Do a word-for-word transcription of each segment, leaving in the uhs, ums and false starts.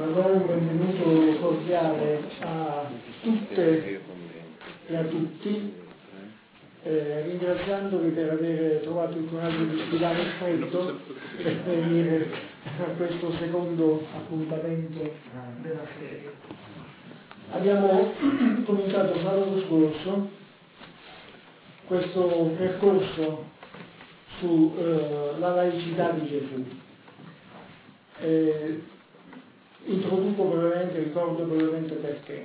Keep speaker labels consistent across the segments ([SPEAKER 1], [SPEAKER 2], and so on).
[SPEAKER 1] do un benvenuto cordiale a tutte e a tutti, eh, ringraziandovi per aver trovato il coraggio di sfidare il freddo per venire a questo secondo appuntamento della serie. Abbiamo cominciato sabato scorso questo percorso sulla eh, laicità di Gesù. Eh, introduco brevemente, ricordo brevemente perché.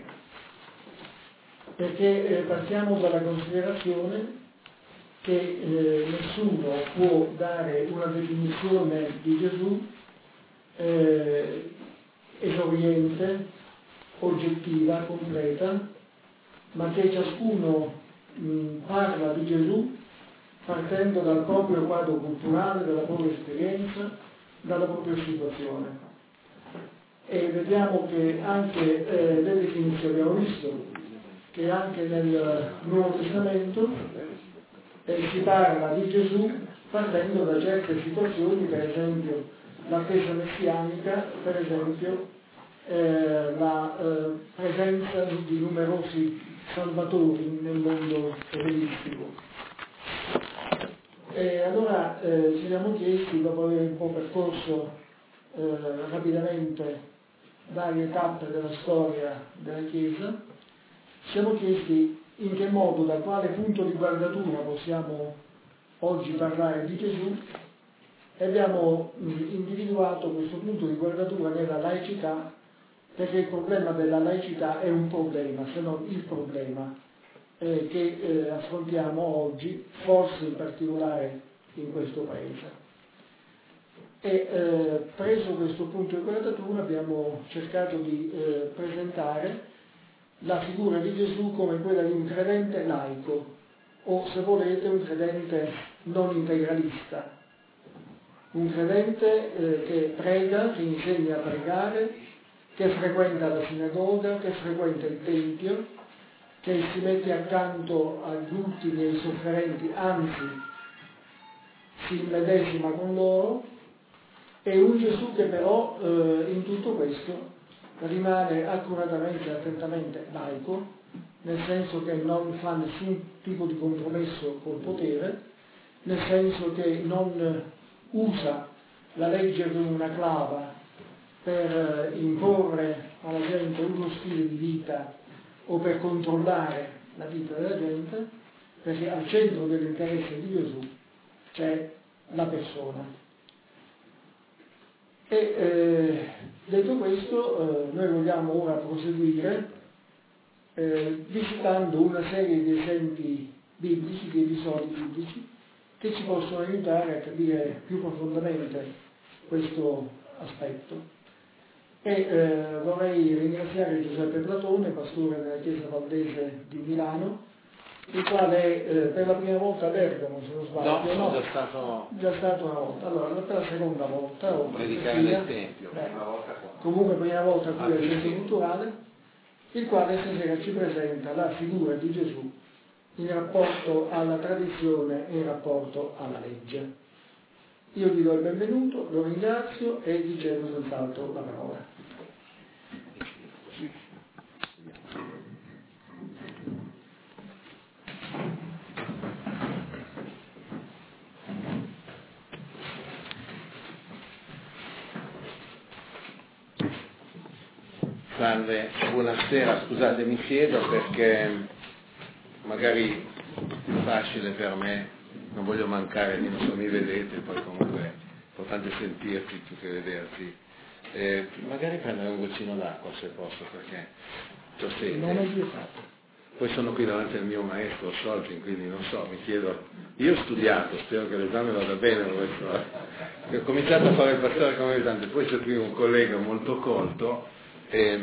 [SPEAKER 1] Perché eh, partiamo dalla considerazione che eh, nessuno può dare una definizione di Gesù eh, esauriente, oggettiva, completa, ma che ciascuno mh, parla di Gesù partendo dal proprio quadro culturale, dalla propria esperienza, dalla propria situazione. E vediamo che anche eh, le definizioni, abbiamo visto che anche nel Nuovo Testamento eh, si parla di Gesù partendo da certe situazioni, per esempio l'attesa messianica, per esempio eh, la eh, presenza di numerosi salvatori nel mondo evangelistico. E allora eh, ci siamo chiesti, dopo aver un po' percorso eh, rapidamente varie tappe della storia della Chiesa, ci siamo chiesti in che modo, da quale punto di guardatura possiamo oggi parlare di Gesù, e abbiamo mh, individuato questo punto di guardatura nella laicità, perché il problema della laicità è un problema, se non il problema Eh, che eh, affrontiamo oggi, forse in particolare in questo Paese. E eh, preso questo punto di guardatura abbiamo cercato di eh, presentare la figura di Gesù come quella di un credente laico, o se volete un credente non integralista, un credente eh, che prega, che insegna a pregare, che frequenta la sinagoga, che frequenta il Tempio, che si mette accanto agli ultimi e ai sofferenti, anzi si immedesima con loro, e un Gesù che però eh, in tutto questo rimane accuratamente e attentamente laico, nel senso che non fa nessun tipo di compromesso col potere, nel senso che non usa la legge come una clava per imporre alla gente uno stile di vita o per controllare la vita della gente, perché al centro dell'interesse di Gesù c'è la persona. E eh, detto questo, eh, noi vogliamo ora proseguire eh, visitando una serie di esempi biblici, di episodi biblici, che ci possono aiutare a capire più profondamente questo aspetto. E eh, vorrei ringraziare Giuseppe Platone, pastore della Chiesa Valdese di Milano, il quale è eh, per la prima volta a Bergamo, se non sbaglio.
[SPEAKER 2] No, sono no? già stato...
[SPEAKER 1] Già stato una volta. Allora, per la seconda volta...
[SPEAKER 2] O predicare nel Tempio.
[SPEAKER 1] Beh, volta comunque prima volta qui al Centro Culturale, il quale stasera ci presenta la figura di Gesù in rapporto alla tradizione e in rapporto alla legge. Io gli do il benvenuto, lo ringrazio e gli cedo senz'altro la parola.
[SPEAKER 2] Salve, buonasera, scusate, mi siedo perché magari è facile per me, non voglio mancare, non so, mi vedete, poi comunque è importante sentirti più che vederti. Eh, magari prendere un goccino d'acqua se posso, perché ho sete.
[SPEAKER 1] Non è vietato.
[SPEAKER 2] Poi sono qui davanti al mio maestro Scholting, quindi non so, mi chiedo, io ho studiato, spero che l'esame vada bene, questo, eh. Ho cominciato a fare il pastore come esame, poi c'è qui un collega molto colto, e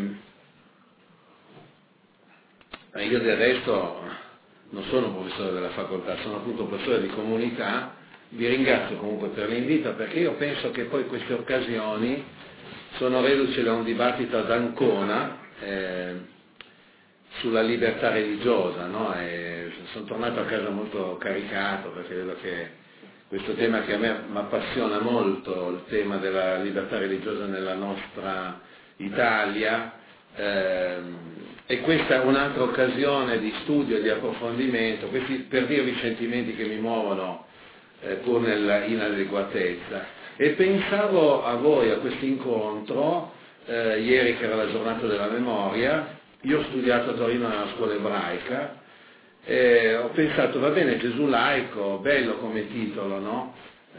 [SPEAKER 2] io di adesso non sono un professore della facoltà, sono appunto un professore di comunità. Vi ringrazio comunque per l'invito, perché io penso che poi queste occasioni sono reduci da un dibattito ad Ancona eh, sulla libertà religiosa, no? E sono tornato a casa molto caricato, perché vedo che questo tema che a me mi appassiona molto, il tema della libertà religiosa nella nostra Italia, ehm, e questa è un'altra occasione di studio e di approfondimento, questi per dirvi i sentimenti che mi muovono eh, pur nella inadeguatezza. E pensavo a voi, a questo incontro, eh, ieri che era la giornata della memoria. Io ho studiato a Torino nella scuola ebraica, e ho pensato, va bene, Gesù laico, bello come titolo, no?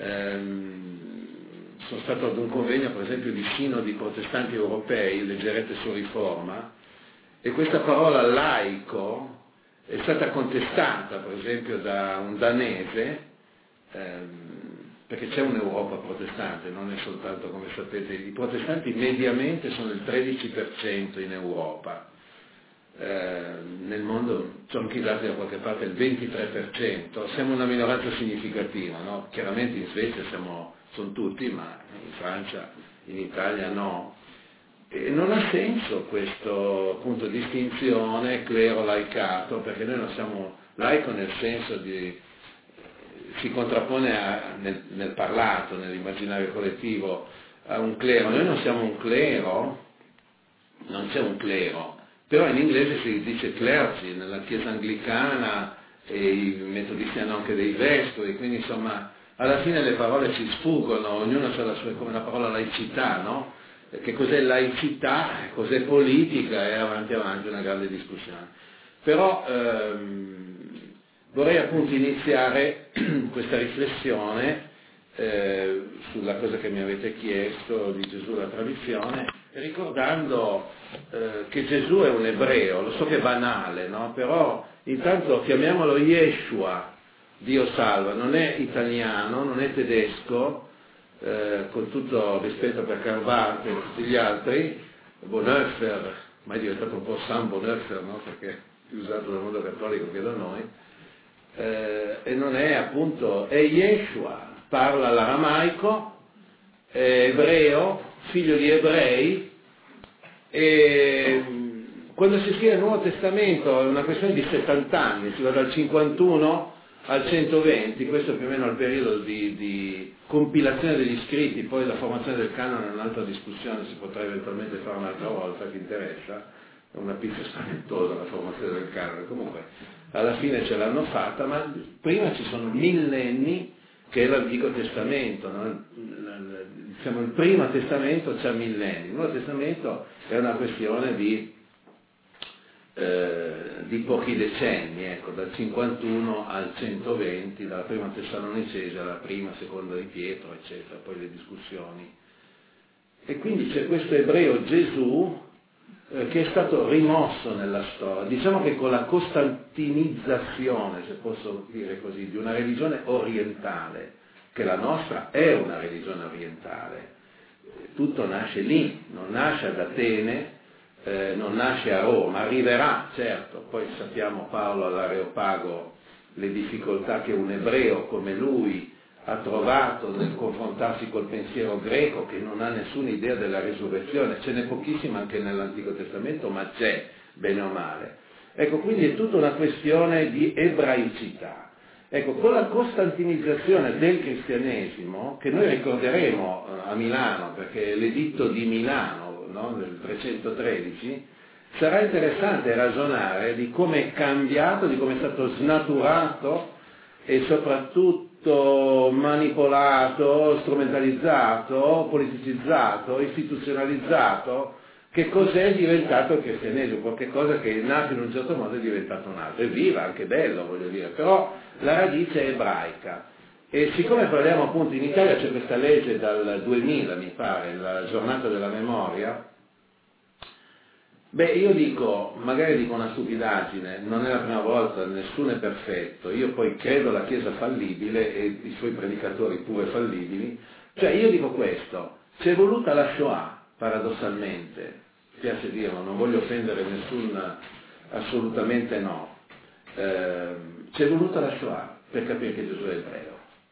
[SPEAKER 2] Ehm, sono stato ad un convegno, per esempio, di sinodi protestanti europei, leggerete su Riforma, e questa parola laico è stata contestata, per esempio, da un danese, ehm, perché c'è un'Europa protestante, non è soltanto, come sapete, i protestanti mediamente sono il tredici per cento in Europa. Eh, nel mondo sono anche i dati da qualche parte il ventitré per cento, siamo una minoranza significativa, no? Chiaramente in Svezia siamo, sono tutti, ma in Francia, in Italia no. E non ha senso questo appunto distinzione clero-laicato, perché noi non siamo laico nel senso di, si contrappone a, nel, nel parlato, nell'immaginario collettivo, a un clero. Noi non siamo un clero, non c'è un clero. Però in inglese si dice clergy, nella chiesa anglicana, e i metodisti hanno anche dei vescovi, quindi insomma alla fine le parole ci sfuggono, ognuno ha la sua, come la parola laicità, no? Che cos'è laicità, cos'è politica, e avanti avanti una grande discussione. Però ehm, vorrei appunto iniziare questa riflessione eh, sulla cosa che mi avete chiesto di Gesù, la tradizione, ricordando eh, che Gesù è un ebreo. Lo so che è banale, no? Però intanto chiamiamolo Yeshua, Dio salva, non è italiano, non è tedesco, eh, con tutto rispetto per Carvarte e tutti gli altri, Bonhoeffer, ma è diventato un po' San Bonhoeffer, no? Perché è più usato dal mondo cattolico che da noi, eh, e non è appunto, è Yeshua, parla l'aramaico, è ebreo, figlio di ebrei, e quando si scrive il Nuovo Testamento è una questione di settanta anni, si va dal cinquantuno al centoventi, questo è più o meno il periodo di, di compilazione degli scritti, poi la formazione del canone è un'altra discussione, si potrà eventualmente fare un'altra volta, chi interessa, è una pizza spaventosa la formazione del canone, comunque alla fine ce l'hanno fatta, ma prima ci sono millenni che è l'Antico Testamento, no? Diciamo, il Primo Testamento c'ha millenni, il Nuovo Testamento è una questione di, eh, di pochi decenni, ecco, dal cinquantuno al centoventi, dalla prima Tessalonicese alla prima, seconda di Pietro, eccetera, poi le discussioni. E quindi c'è questo ebreo Gesù eh, che è stato rimosso nella storia, diciamo che con la costantinizzazione, se posso dire così, di una religione orientale, che la nostra è una religione orientale, tutto nasce lì, non nasce ad Atene, eh, non nasce a Roma, arriverà, certo, poi sappiamo Paolo all'Areopago le difficoltà che un ebreo come lui ha trovato nel confrontarsi col pensiero greco, che non ha nessuna idea della risurrezione, ce n'è pochissima anche nell'Antico Testamento, ma c'è, bene o male. Ecco, quindi è tutta una questione di ebraicità. Ecco, con la costantinizzazione del cristianesimo, che noi ricorderemo a Milano, perché è l'editto di Milano, no, del trecentotredici, sarà interessante ragionare di come è cambiato, di come è stato snaturato e soprattutto manipolato, strumentalizzato, politicizzato, istituzionalizzato, che cos'è diventato il cristianesimo, qualche cosa che è nato in un certo modo è diventato un altro. È viva, anche bello, voglio dire, però la radice è ebraica. E siccome parliamo appunto, in Italia c'è questa legge dal duemila, mi pare, la giornata della memoria, beh, io dico, magari dico una stupidaggine, non è la prima volta, nessuno è perfetto, io poi credo la Chiesa fallibile e i suoi predicatori pure fallibili, cioè io dico questo, c'è voluta la Shoah, paradossalmente, piace dirlo, non voglio offendere nessun, assolutamente no, eh, c'è voluta la Shoah per capire che Gesù è ebreo.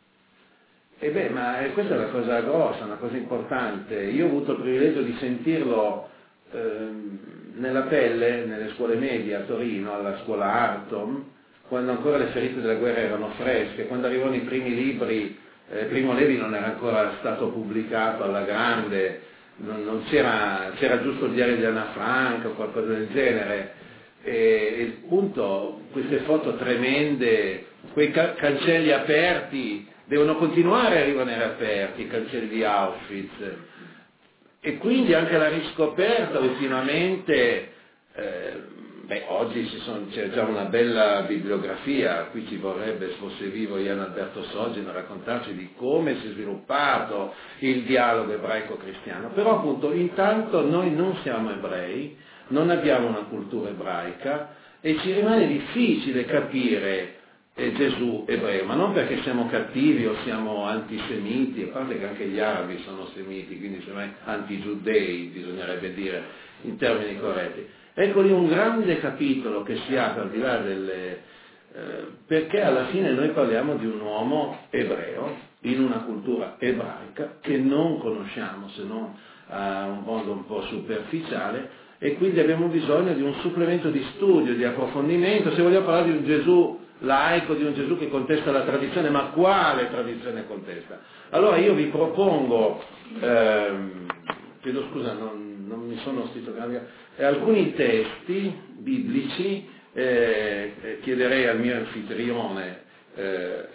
[SPEAKER 2] E beh, ma questa è una cosa grossa, una cosa importante. Io ho avuto il privilegio di sentirlo ehm, nella pelle, nelle scuole medie a Torino, alla scuola Artom, quando ancora le ferite della guerra erano fresche, quando arrivano i primi libri, eh, Primo Levi non era ancora stato pubblicato alla grande, non, non c'era, c'era giusto il diario di Anna Frank o qualcosa del genere, e, e il punto, queste foto tremende, quei ca- cancelli aperti, devono continuare a rimanere aperti, i cancelli di Auschwitz, e quindi anche la riscoperta ultimamente, eh, beh, oggi ci sono, c'è già una bella bibliografia, qui ci vorrebbe, se fosse vivo Ian Alberto Sogin, a raccontarci di come si è sviluppato il dialogo ebraico-cristiano, però appunto intanto noi non siamo ebrei, non abbiamo una cultura ebraica e ci rimane difficile capire eh, Gesù ebreo, ma non perché siamo cattivi o siamo antisemiti, a parte che anche gli arabi sono semiti, quindi semmai antigiudei bisognerebbe dire in termini corretti. Ecco lì un grande capitolo che si apre al di là delle... Eh, perché alla fine noi parliamo di un uomo ebreo, in una cultura ebraica, che non conosciamo se non a un modo un po' superficiale, e quindi abbiamo bisogno di un supplemento di studio, di approfondimento, se vogliamo parlare di un Gesù laico, di un Gesù che contesta la tradizione, ma quale tradizione contesta? Allora io vi propongo, ehm, chiedo scusa, non, non mi sono scritto eh, alcuni testi biblici, eh, eh, chiederei al mio anfitrione eh,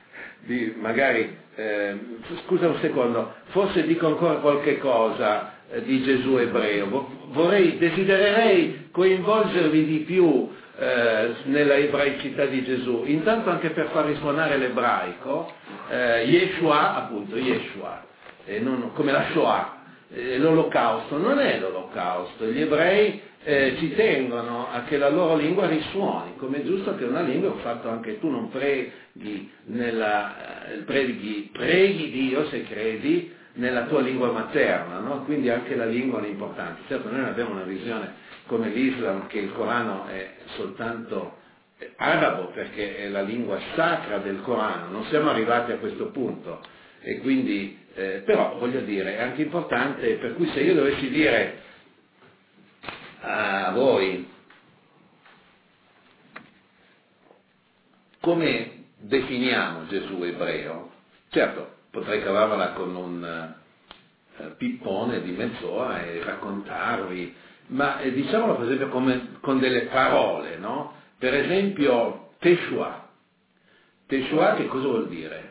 [SPEAKER 2] di magari, eh, scusa un secondo, forse dico ancora qualche cosa eh, di Gesù ebreo, vorrei, desidererei coinvolgervi di più eh, nella ebraicità di Gesù, intanto anche per far risuonare l'ebraico, eh, Yeshua, appunto Yeshua, e non, come la Shoah. L'olocausto non è l'olocausto, gli ebrei eh, ci tengono a che la loro lingua risuoni, come è giusto che una lingua, ho fatto anche tu, non preghi, nella, eh, preghi, preghi Dio se credi nella tua lingua materna, no? Quindi anche la lingua è importante. Certo noi non abbiamo una visione come l'Islam che il Corano è soltanto arabo perché è la lingua sacra del Corano, non siamo arrivati a questo punto e quindi Eh, però voglio dire, è anche importante, per cui se io dovessi dire a voi come definiamo Gesù ebreo, certo potrei cavarla con un eh, pippone di mezz'ora e raccontarvi, ma eh, diciamolo per esempio come, con delle parole, no? Per esempio Teshua. Teshua che cosa vuol dire?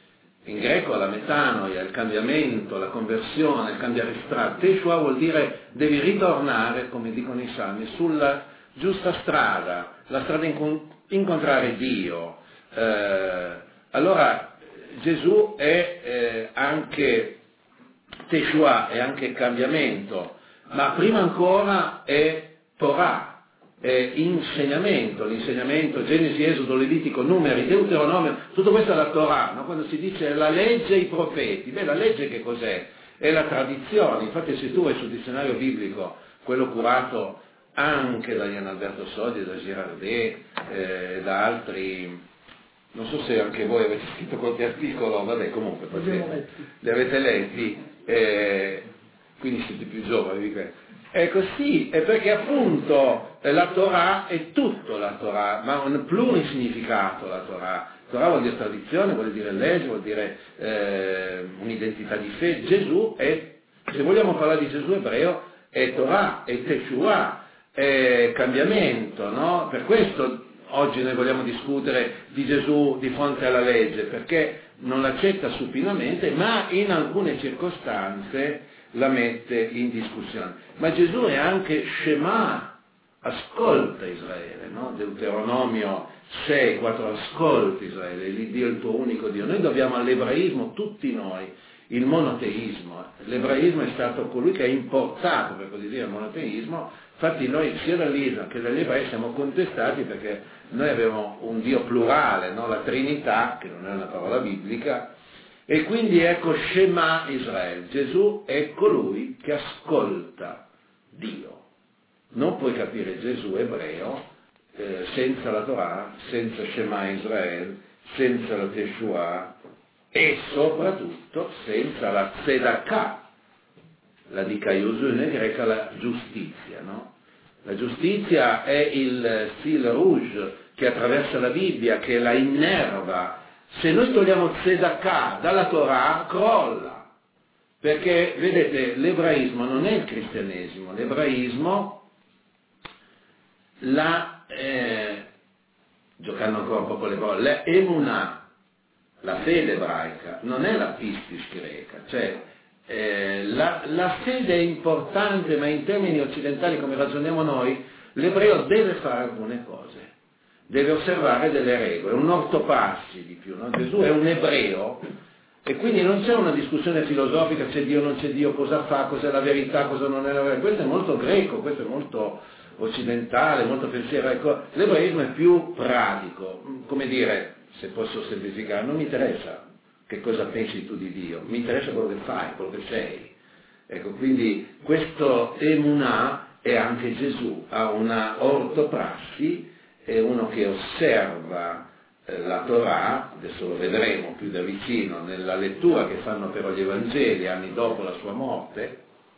[SPEAKER 2] In greco la metanoia, il cambiamento, la conversione, il cambiare strada. Teshua vuol dire devi ritornare, come dicono i salmi, sulla giusta strada, la strada in incontrare Dio. Eh, allora Gesù è eh, anche Teshua, è anche cambiamento, ma prima ancora è Torah. Eh, insegnamento, l'insegnamento, Genesi, Esodo, Levitico, Numeri, Deuteronomio, tutto questo è la Torah, no? Quando si dice la legge e i profeti, beh la legge che cos'è? È la tradizione, infatti se tu vai sul dizionario biblico, quello curato anche da Ian Alberto Soggi, da Girardet, eh, da altri, non so se anche voi avete scritto qualche articolo, vabbè comunque, potete, li avete letti, eh, quindi siete più giovani, ecco sì, è perché appunto la Torah è tutto la Torah, ma un plurisignificato la Torah. Torah vuol dire tradizione, vuol dire legge, vuol dire eh, un'identità di fede. Gesù è, se vogliamo parlare di Gesù ebreo, è Torah, è Teshua, è cambiamento, no? Per questo oggi noi vogliamo discutere di Gesù di fronte alla legge, perché non l'accetta supinamente, ma in alcune circostanze la mette in discussione. Ma Gesù è anche Shema, ascolta Israele, no? Deuteronomio sei, quattro, ascolta Israele, l'Iddio è il tuo unico Dio. Noi dobbiamo all'ebraismo, tutti noi, il monoteismo. L'ebraismo è stato colui che ha importato, per così dire, il monoteismo. Infatti noi sia dall'Islam che dagli ebrei siamo contestati perché noi abbiamo un Dio plurale, no? La Trinità, che non è una parola biblica, e quindi ecco Shema Israele, Gesù è colui che ascolta Dio. Non puoi capire Gesù ebreo eh, senza la Torah, senza Shema Israele, senza la Teshua e soprattutto senza la Tzedakah, la dikaiosune greca, la giustizia, no? La giustizia è il fil rouge che attraversa la Bibbia, che la innerva. Se noi togliamo Tzedakah dalla Torah, crolla, Perché, vedete, l'ebraismo non è il cristianesimo, l'ebraismo, la, eh, giocando ancora un po' con le parole, la emunah, la fede ebraica, non è la pistis greca, cioè eh, la, la fede è importante, ma in termini occidentali, come ragioniamo noi, l'ebreo deve fare alcune cose, deve osservare delle regole, un ortoprassi di più, no? Gesù è un ebreo, e quindi non c'è una discussione filosofica, c'è Dio, non c'è Dio, cosa fa, cos'è la verità, cosa non è la verità. Questo è molto greco, questo è molto occidentale, molto pensiero. Ecco, l'ebraismo è più pratico, come dire, se posso semplificare, non mi interessa che cosa pensi tu di Dio, mi interessa quello che fai, quello che sei. Ecco, quindi questo emunah è anche Gesù, ha una ortoprassi, è uno che osserva la Torah, adesso lo vedremo più da vicino nella lettura che fanno però gli Evangeli anni dopo la sua morte,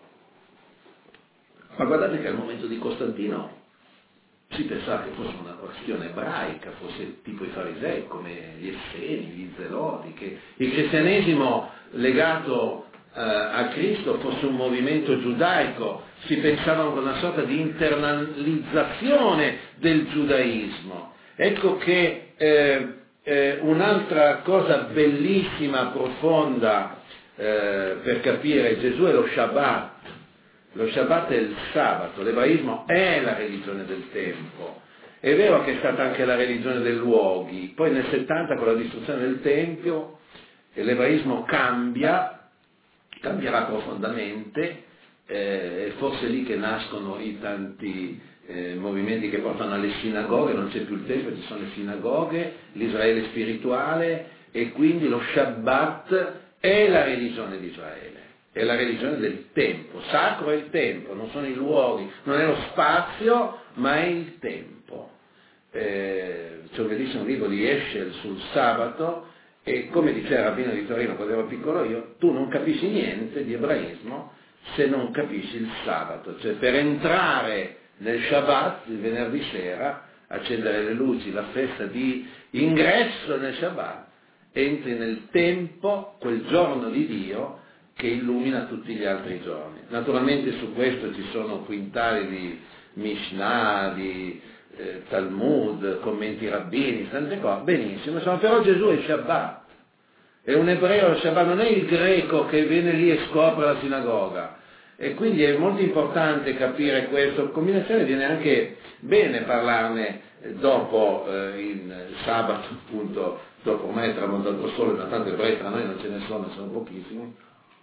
[SPEAKER 2] ma guardate che al momento di Costantino si pensava che fosse una questione ebraica, fosse tipo i farisei, come gli Esseni, gli Zeloti, che il cristianesimo legato eh, a Cristo fosse un movimento giudaico, si pensava con una sorta di internalizzazione del giudaismo. Ecco che eh, eh, un'altra cosa bellissima, profonda eh, per capire Gesù è lo Shabbat. Lo Shabbat è il sabato, l'ebraismo è la religione del tempo. È vero che è stata anche la religione dei luoghi, poi nel settanta con la distruzione del Tempio l'ebraismo cambia, cambierà profondamente, eh, è forse lì che nascono i tanti Eh, movimenti che portano alle sinagoghe, non c'è più il Tempio, ci sono le sinagoghe, l'Israele spirituale, e quindi lo Shabbat è la religione di Israele, è la religione del tempo, sacro è il tempo, non sono i luoghi, non è lo spazio, ma è il tempo. Eh, c'è un bellissimo libro di Eschel sul sabato, e come diceva il rabbino di Torino quando ero piccolo io, tu non capisci niente di ebraismo se non capisci il sabato, cioè per entrare nel Shabbat, il venerdì sera, accendere le luci, la festa di ingresso nel Shabbat, entri nel tempo, quel giorno di Dio che illumina tutti gli altri giorni. Naturalmente su questo ci sono quintali di Mishnah, di eh, Talmud, commenti rabbini, tante cose, benissimo, insomma, però Gesù è Shabbat, è un ebreo, il Shabbat non è il greco che viene lì e scopre la sinagoga. E quindi è molto importante capire questo. Combinazione viene anche bene parlarne dopo eh, in sabato, appunto, dopo ormai è tramontato il sole, ma tanto ebrei tra noi non ce ne sono, sono pochissimi,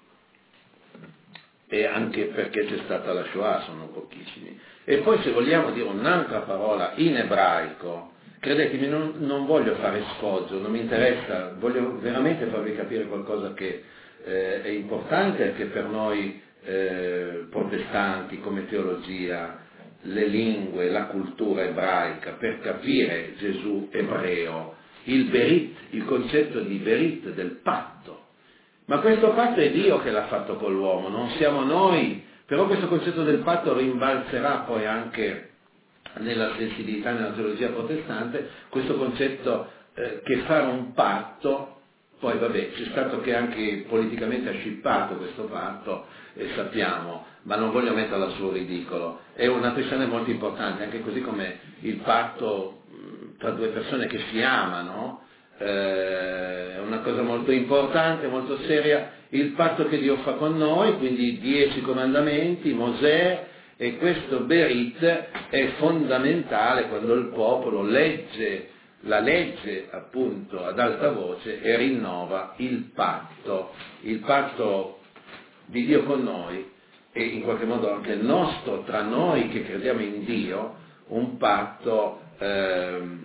[SPEAKER 2] e anche perché c'è stata la Shoah, sono pochissimi. E poi se vogliamo dire un'altra parola in ebraico, credetemi, non, non voglio fare sfoggio, non mi interessa, voglio veramente farvi capire qualcosa che eh, è importante e che per noi Eh, protestanti, come teologia, le lingue, la cultura ebraica, per capire Gesù ebreo, il Berit, il concetto di Berit, del patto. Ma questo patto è Dio che l'ha fatto con l'uomo, non siamo noi, però questo concetto del patto rimbalzerà poi anche nella sensibilità, nella teologia protestante, questo concetto eh, che fare un patto. Poi vabbè, c'è stato che anche politicamente ha scippato questo patto, e sappiamo, ma non voglio metterla sul ridicolo, è una questione molto importante, anche così come il patto tra due persone che si amano, eh, è una cosa molto importante, molto seria, il patto che Dio fa con noi, quindi i dieci comandamenti, Mosè, e questo Berit è fondamentale quando il popolo legge la legge appunto ad alta voce e rinnova il patto, il patto di Dio con noi e in qualche modo anche il nostro tra noi che crediamo in Dio, un patto ehm,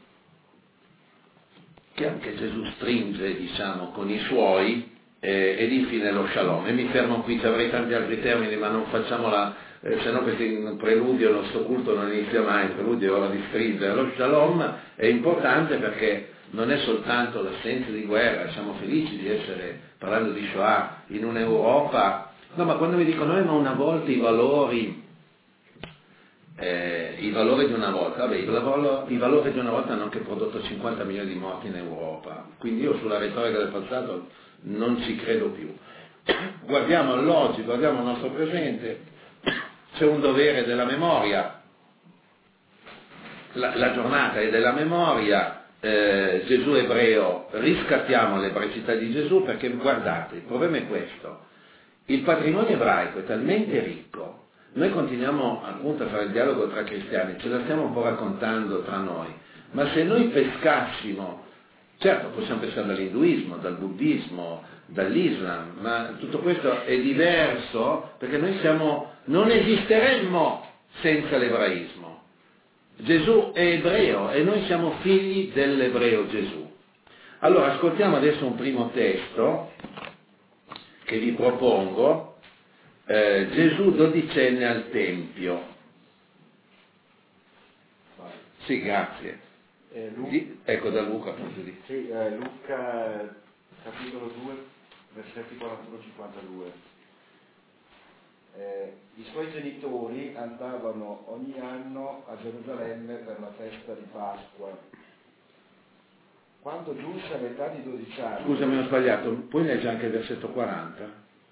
[SPEAKER 2] che anche Gesù stringe, diciamo, con i suoi, eh, ed infine lo shalom. E mi fermo qui, ci avrei tanti altri termini, ma non facciamola, eh, se no questo in preludio, il nostro culto non inizia mai, il preludio è ora di stringere. Lo shalom è importante perché non è soltanto l'assenza di guerra, siamo felici di essere, parlando di Shoah, in un'Europa, no, ma quando mi dicono noi ma una volta i valori, Eh, i valori di una volta, vabbè, i valori, i valori di una volta hanno anche prodotto cinquanta milioni di morti in Europa, quindi io sulla retorica del passato non ci credo più. guardiamo all'oggi, guardiamo al nostro presente, c'è un dovere della memoria, la, la giornata è della memoria, eh, Gesù ebreo, riscattiamo l'ebraicità di Gesù, perché guardate, il problema è questo, il patrimonio ebraico è talmente ricco, noi continuiamo appunto a fare il dialogo tra cristiani, ce la stiamo un po' raccontando tra noi, ma se noi pescassimo, certo possiamo pensare dall'induismo, dal buddismo, dall'Islam, ma tutto questo è diverso perché noi siamo, non esisteremmo senza l'ebraismo. Gesù è ebreo e noi siamo figli dell'ebreo Gesù. Allora ascoltiamo adesso un primo testo che vi propongo, eh, Gesù dodicenne al Tempio. Sì, grazie.
[SPEAKER 3] Eh, Lu-
[SPEAKER 2] Di, ecco da Luca appunto di.
[SPEAKER 3] Sì, eh, Luca capitolo due, versetti quarantuno cinquantadue. Eh, I suoi genitori andavano ogni anno a Gerusalemme per la festa di Pasqua. Quando giunse all'età di dodici anni...
[SPEAKER 2] Scusami, ho sbagliato, puoi leggere anche il versetto quaranta?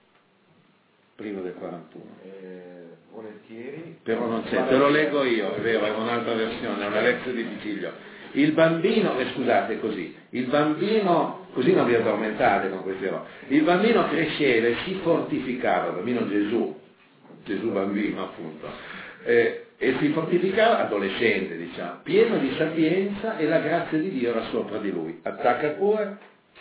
[SPEAKER 2] Prima del quarantuno.
[SPEAKER 3] Eh, volentieri.
[SPEAKER 2] Però non c'è, te lo leggo io, è vero, è un'altra versione, è una lezione di Vigilio. Il bambino, eh, scusate così, il bambino, così non vi addormentate con queste robe, il bambino cresceva e si fortificava, il bambino Gesù, Gesù bambino appunto, eh, e si fortificava, adolescente diciamo, pieno di sapienza e la grazia di Dio era sopra di lui. Attacca pure.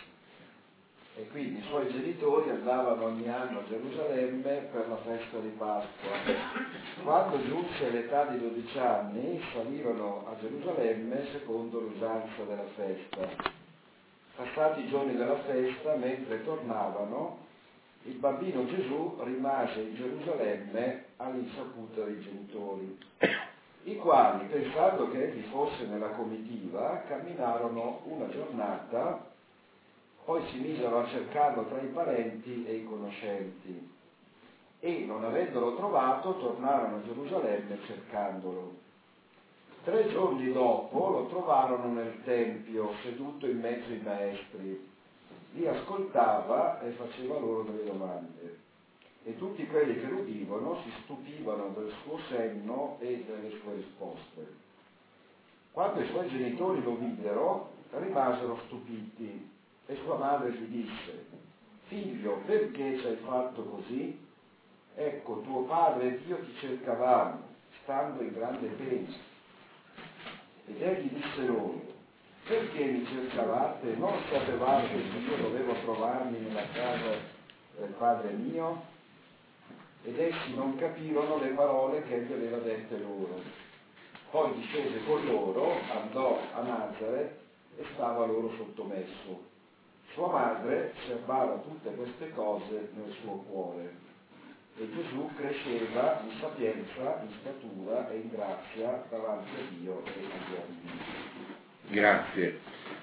[SPEAKER 3] E quindi i suoi genitori andavano ogni anno a Gerusalemme per la festa di Pasqua. Quando giunse l'età di dodici anni salivano a Gerusalemme secondo l'usanza della festa. Passati i giorni della festa, mentre tornavano, il bambino Gesù rimase in Gerusalemme all'insaputa dei genitori, i quali, pensando che egli fosse nella comitiva, camminarono una giornata, poi si misero a cercarlo tra i parenti e i conoscenti, e non avendolo trovato tornarono a Gerusalemme cercandolo. Tre giorni dopo lo trovarono nel Tempio, seduto in mezzo ai maestri. Li ascoltava e faceva loro delle domande. E tutti quelli che lo udivano si stupivano del suo senno e delle sue risposte. Quando i suoi genitori lo videro, rimasero stupiti. E sua madre gli disse: figlio, perché ci hai fatto così? Ecco, tuo padre ed io ti cercavamo, stando in grande pena. Ed egli disse loro: perché mi cercavate? Non sapevate che io dovevo trovarmi nella casa del padre mio? Ed essi non capirono le parole che egli aveva dette loro. Poi discese con loro, andò a Nazaret e stava loro sottomesso. Sua madre serbava tutte queste cose nel suo cuore. E Gesù cresceva in sapienza, in statura e in grazia davanti a Dio e agli uomini.
[SPEAKER 2] Grazie.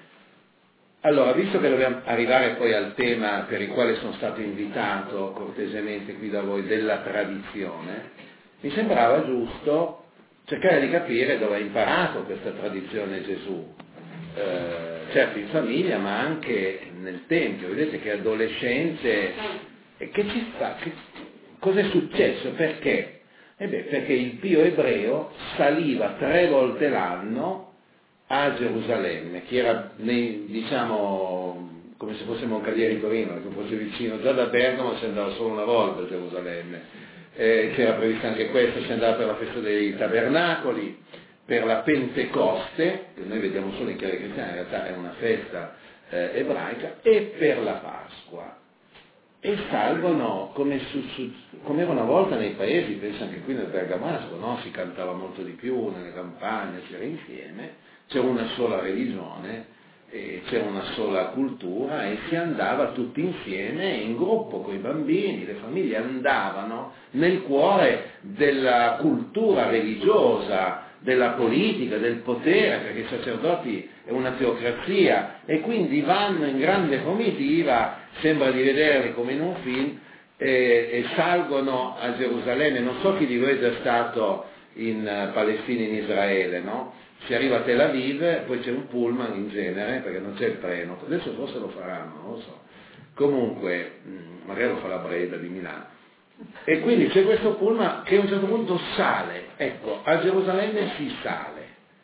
[SPEAKER 2] Allora, visto che dobbiamo arrivare poi al tema per il quale sono stato invitato cortesemente qui da voi, della tradizione, mi sembrava giusto cercare di capire dove ha imparato questa tradizione Gesù. Eh, certo in famiglia, ma anche nel Tempio. Vedete che adolescente, e che ci sta? Che, cosa è successo? Perché? E beh, perché il pio ebreo saliva tre volte l'anno a Gerusalemme, che era, nei, diciamo, come se fosse Moncalieri di Torino, che fosse vicino. Già da Bergamo si andava solo una volta a Gerusalemme, eh, c'era prevista anche questo, si andava per la festa dei tabernacoli, per la Pentecoste, che noi vediamo solo in chiave cristiana, in realtà è una festa eh, ebraica, e per la Pasqua. E salgono come, su, su, come era una volta nei paesi, penso anche qui nel Bergamasco, no? Si cantava molto di più, nelle campagne si era insieme, c'era una sola religione, e c'era una sola cultura e si andava tutti insieme in gruppo con i bambini, le famiglie andavano nel cuore della cultura religiosa, della politica, del potere, perché i sacerdoti è una teocrazia, e quindi vanno in grande comitiva, sembra di vederli come in un film, e, e salgono a Gerusalemme. Non so chi di voi è già stato in uh, Palestina, in Israele, no? Si arriva a Tel Aviv, poi c'è un pullman in genere, perché non c'è il treno, adesso forse lo faranno, non lo so. comunque, magari lo fa la Breda di Milano. E quindi c'è questo pullman che a un certo punto sale, ecco, a Gerusalemme si sale.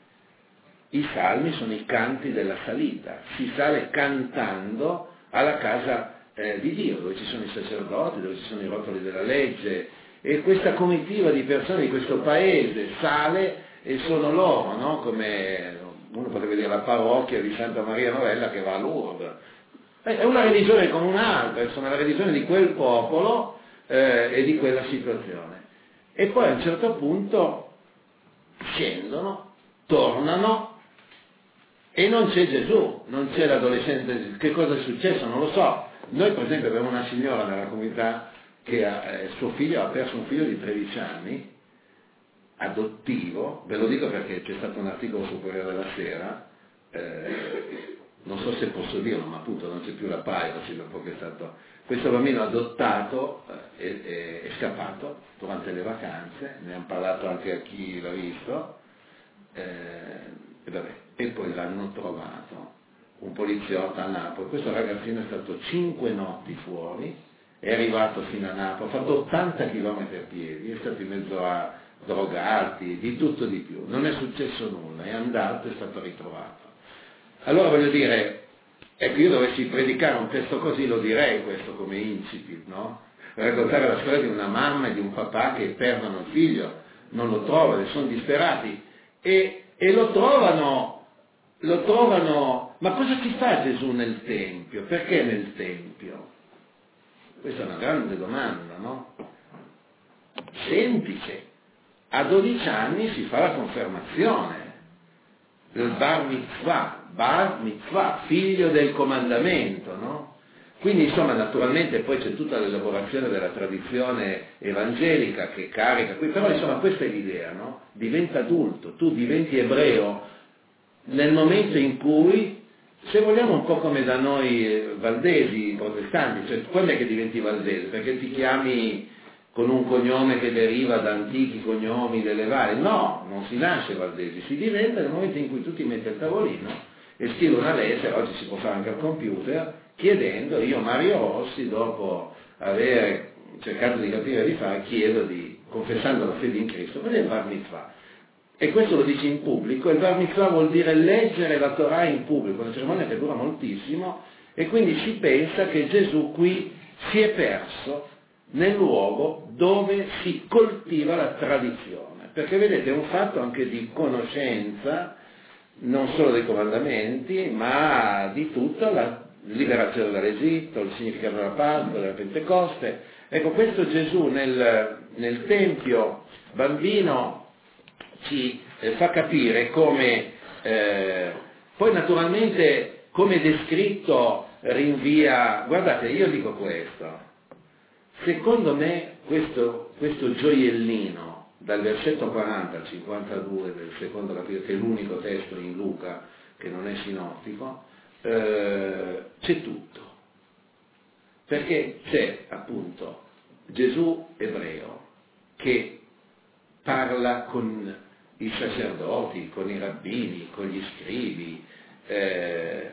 [SPEAKER 2] I salmi sono i canti della salita, si sale cantando alla casa eh, di Dio, dove ci sono i sacerdoti, dove ci sono i rotoli della legge, e questa comitiva di persone di questo paese sale e sono loro, no? Come uno potrebbe dire la parrocchia di Santa Maria Novella che va a Lourdes. È una religione come un'altra, insomma, la religione di quel popolo eh, e di quella situazione. E poi a un certo punto scendono, tornano, e non c'è Gesù, non c'è l'adolescente. Che cosa è successo? Non lo so. Noi per esempio abbiamo una signora nella comunità che ha, eh, suo figlio ha perso un figlio di tredici anni, adottivo, ve lo dico perché c'è stato un articolo sul Corriere della Sera, eh, non so se posso dirlo, ma appunto non c'è più la privacy dopo che è stato. Questo bambino adottato eh, è, è scappato durante le vacanze, ne hanno parlato anche a chi l'ha visto, eh, e vabbè. E poi l'hanno trovato un poliziotto a Napoli. Questo ragazzino è stato cinque notti fuori, è arrivato fino a Napoli, ha fatto ottanta chilometri a piedi, è stato in mezzo a drogati, di tutto di più, non è successo nulla, è andato, è stato ritrovato. Allora voglio dire, ecco, io dovessi predicare un testo così lo direi questo come incipit, no? Raccontare la storia di una mamma e di un papà che perdono il figlio, non lo trovano, sono disperati e, e lo trovano Lo trovano, ma cosa ci fa Gesù nel Tempio? Perché nel Tempio? Questa è una grande domanda, no? Semplice. A dodici anni si fa la confermazione del Bar Mitzvah, Bar Mitzvah, figlio del comandamento, no? Quindi insomma naturalmente poi c'è tutta l'elaborazione della tradizione evangelica che carica qui, però insomma questa è l'idea, no? Diventa adulto, tu diventi ebreo nel momento in cui, se vogliamo un po' come da noi eh, valdesi, protestanti, cioè quando è che diventi valdese? Perché ti chiami con un cognome che deriva da antichi cognomi delle varie? No, non si nasce valdesi, si diventa nel momento in cui tu ti metti al tavolino e scrivi una lettera, oggi si può fare anche al computer, chiedendo, io Mario Rossi, dopo aver cercato di capire di fare, chiedo di, confessando la fede in Cristo, ma del Bar Mitzvah. E questo lo dice in pubblico, il Bar Mitzvah vuol dire leggere la Torah in pubblico, una cerimonia che dura moltissimo, e quindi si pensa che Gesù qui si è perso nel luogo dove si coltiva la tradizione, perché vedete è un fatto anche di conoscenza, non solo dei comandamenti, ma di tutta la liberazione dall'Egitto, il significato della Pasqua, della Pentecoste. Ecco, questo Gesù nel, nel Tempio, bambino, ci eh, fa capire come, eh, poi naturalmente come descritto rinvia, guardate io dico questo, secondo me questo, questo gioiellino dal versetto quaranta al cinquantadue del secondo capitolo, che è l'unico testo in Luca che non è sinottico, eh, c'è tutto, perché c'è appunto Gesù ebreo che parla con i sacerdoti, con i rabbini, con gli scribi, eh,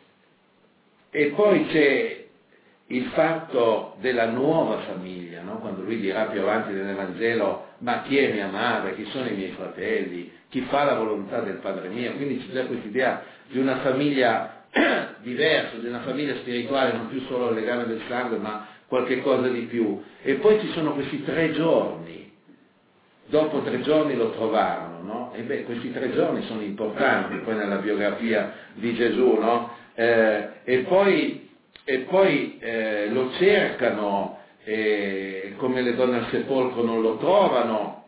[SPEAKER 2] e poi c'è il fatto della nuova famiglia, no? Quando lui dirà più avanti nell'Evangelo, ma chi è mia madre, chi sono i miei fratelli, chi fa la volontà del Padre mio, quindi c'è questa idea di una famiglia diversa, di una famiglia spirituale, non più solo il legame del sangue, ma qualche cosa di più. E poi ci sono questi tre giorni, dopo tre giorni lo trovarono, no? E beh, questi tre giorni sono importanti poi nella biografia di Gesù, no? Eh, e poi, e poi eh, lo cercano, e come le donne al sepolcro non lo trovano,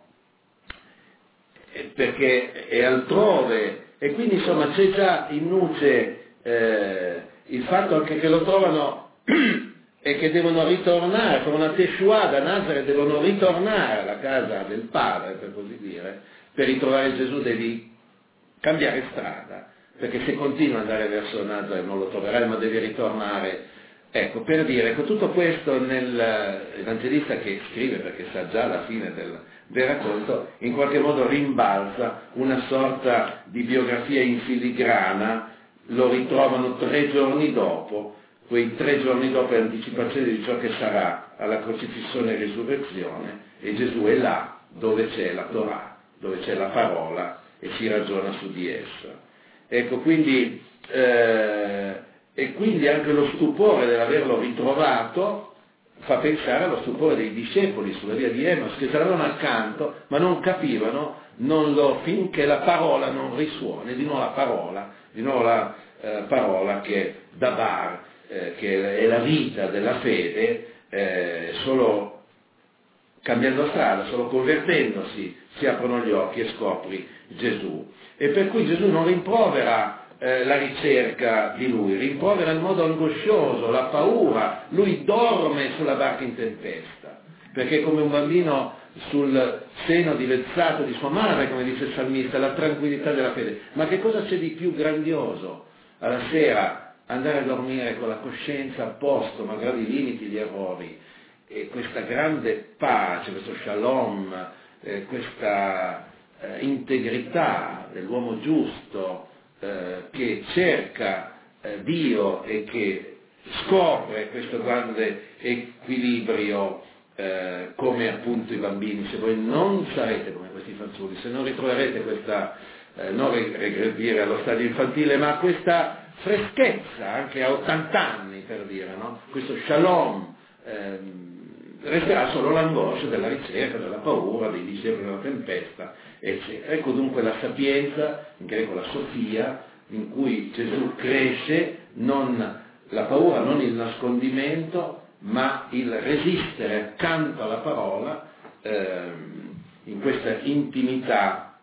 [SPEAKER 2] eh, perché è altrove, e quindi insomma c'è già in nuce eh, il fatto anche che lo trovano e che devono ritornare, con una teshuah da Nazareth devono ritornare alla casa del padre, per così dire, per ritrovare Gesù devi cambiare strada, perché se continui ad andare verso Nazareth non lo troverai, ma devi ritornare. Ecco, per dire, ecco, tutto questo nell'evangelista che scrive, perché sa già la fine del, del racconto, in qualche modo rimbalza una sorta di biografia in filigrana, lo ritrovano tre giorni dopo, quei tre giorni dopo è anticipazione di ciò che sarà alla crocifissione e risurrezione, e Gesù è là dove c'è la Torah, dove c'è la parola e si ragiona su di essa. Ecco, quindi, eh, e quindi anche lo stupore dell'averlo ritrovato fa pensare allo stupore dei discepoli sulla via di Emmaus, che stavano accanto ma non capivano, non lo, finché la parola non risuoni, di nuovo la parola, di nuovo la eh, parola che è Dabar, eh, che è la vita della fede, eh, solo cambiando strada, solo convertendosi si aprono gli occhi e scopri Gesù. E per cui Gesù non rimprovera eh, la ricerca di lui, rimprovera il modo angoscioso, la paura, lui dorme sulla barca in tempesta, perché come un bambino sul seno divezzato di sua madre, come dice il salmista, la tranquillità della fede. Ma che cosa c'è di più grandioso alla sera andare a dormire con la coscienza a posto, malgrado i limiti, gli errori, e questa grande pace, questo shalom, eh, questa eh, integrità dell'uomo giusto eh, che cerca eh, Dio e che scopre questo grande equilibrio eh, come appunto i bambini. Se voi non sarete come questi fanciulli, se non ritroverete questa, eh, non regredire allo stadio infantile, ma questa freschezza anche a ottanta anni, per dire, no? Questo shalom, ehm, resterà solo l'angoscia della ricerca, della paura, dei discepoli della tempesta, eccetera. Ecco dunque la sapienza, in greco la sofia, in cui Gesù cresce, non la paura, non il nascondimento, ma il resistere accanto alla parola, ehm, in questa intimità.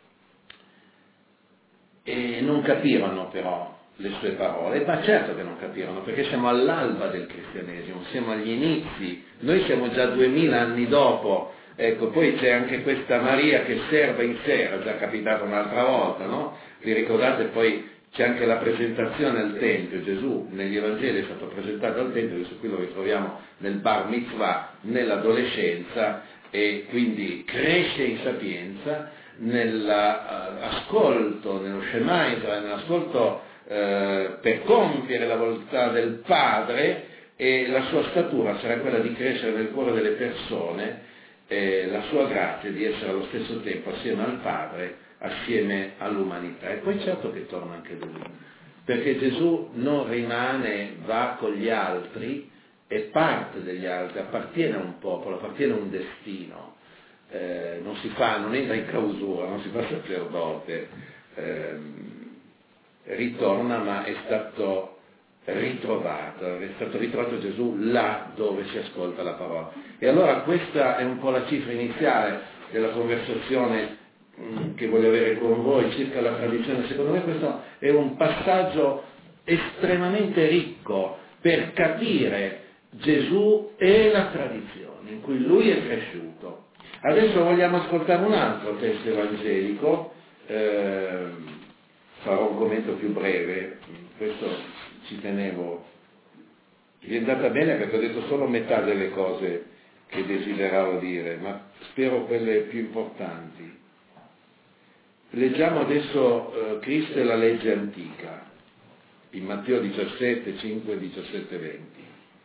[SPEAKER 2] E non capirono però le sue parole, ma certo che non capirono, perché siamo all'alba del cristianesimo, siamo agli inizi, noi siamo già duemila anni dopo, ecco, poi c'è anche questa Maria che serva in sera, già capitato un'altra volta, no? Vi ricordate, poi c'è anche la presentazione al Tempio, Gesù negli Evangeli è stato presentato al Tempio, adesso qui lo ritroviamo nel Bar Mitzvah, nell'adolescenza, e quindi cresce in sapienza, nell'ascolto, nello Shema Israel, nell'ascolto eh, per compiere la volontà del Padre, e la sua statura sarà quella di crescere nel cuore delle persone, eh, la sua grazia di essere allo stesso tempo assieme al Padre, assieme all'umanità. E poi certo che torna anche lui, perché Gesù non rimane, va con gli altri, è parte degli altri, appartiene a un popolo, appartiene a un destino. Eh, non si fa, non entra in clausura, non si fa sacerdote, eh, ritorna, ma è stato ritrovato, è stato ritrovato Gesù là dove si ascolta la parola. E allora questa è un po' la cifra iniziale della conversazione mh, che voglio avere con voi circa la tradizione. Secondo me questo è un passaggio estremamente ricco per capire Gesù e la tradizione in cui lui è cresciuto. Adesso vogliamo ascoltare un altro testo evangelico, eh, farò un commento più breve, questo ci tenevo, gli è andata bene perché ho detto solo metà delle cose che desideravo dire, ma spero quelle più importanti. Leggiamo adesso eh, Cristo e la legge antica, in Matteo diciassette, cinque, diciassette, venti.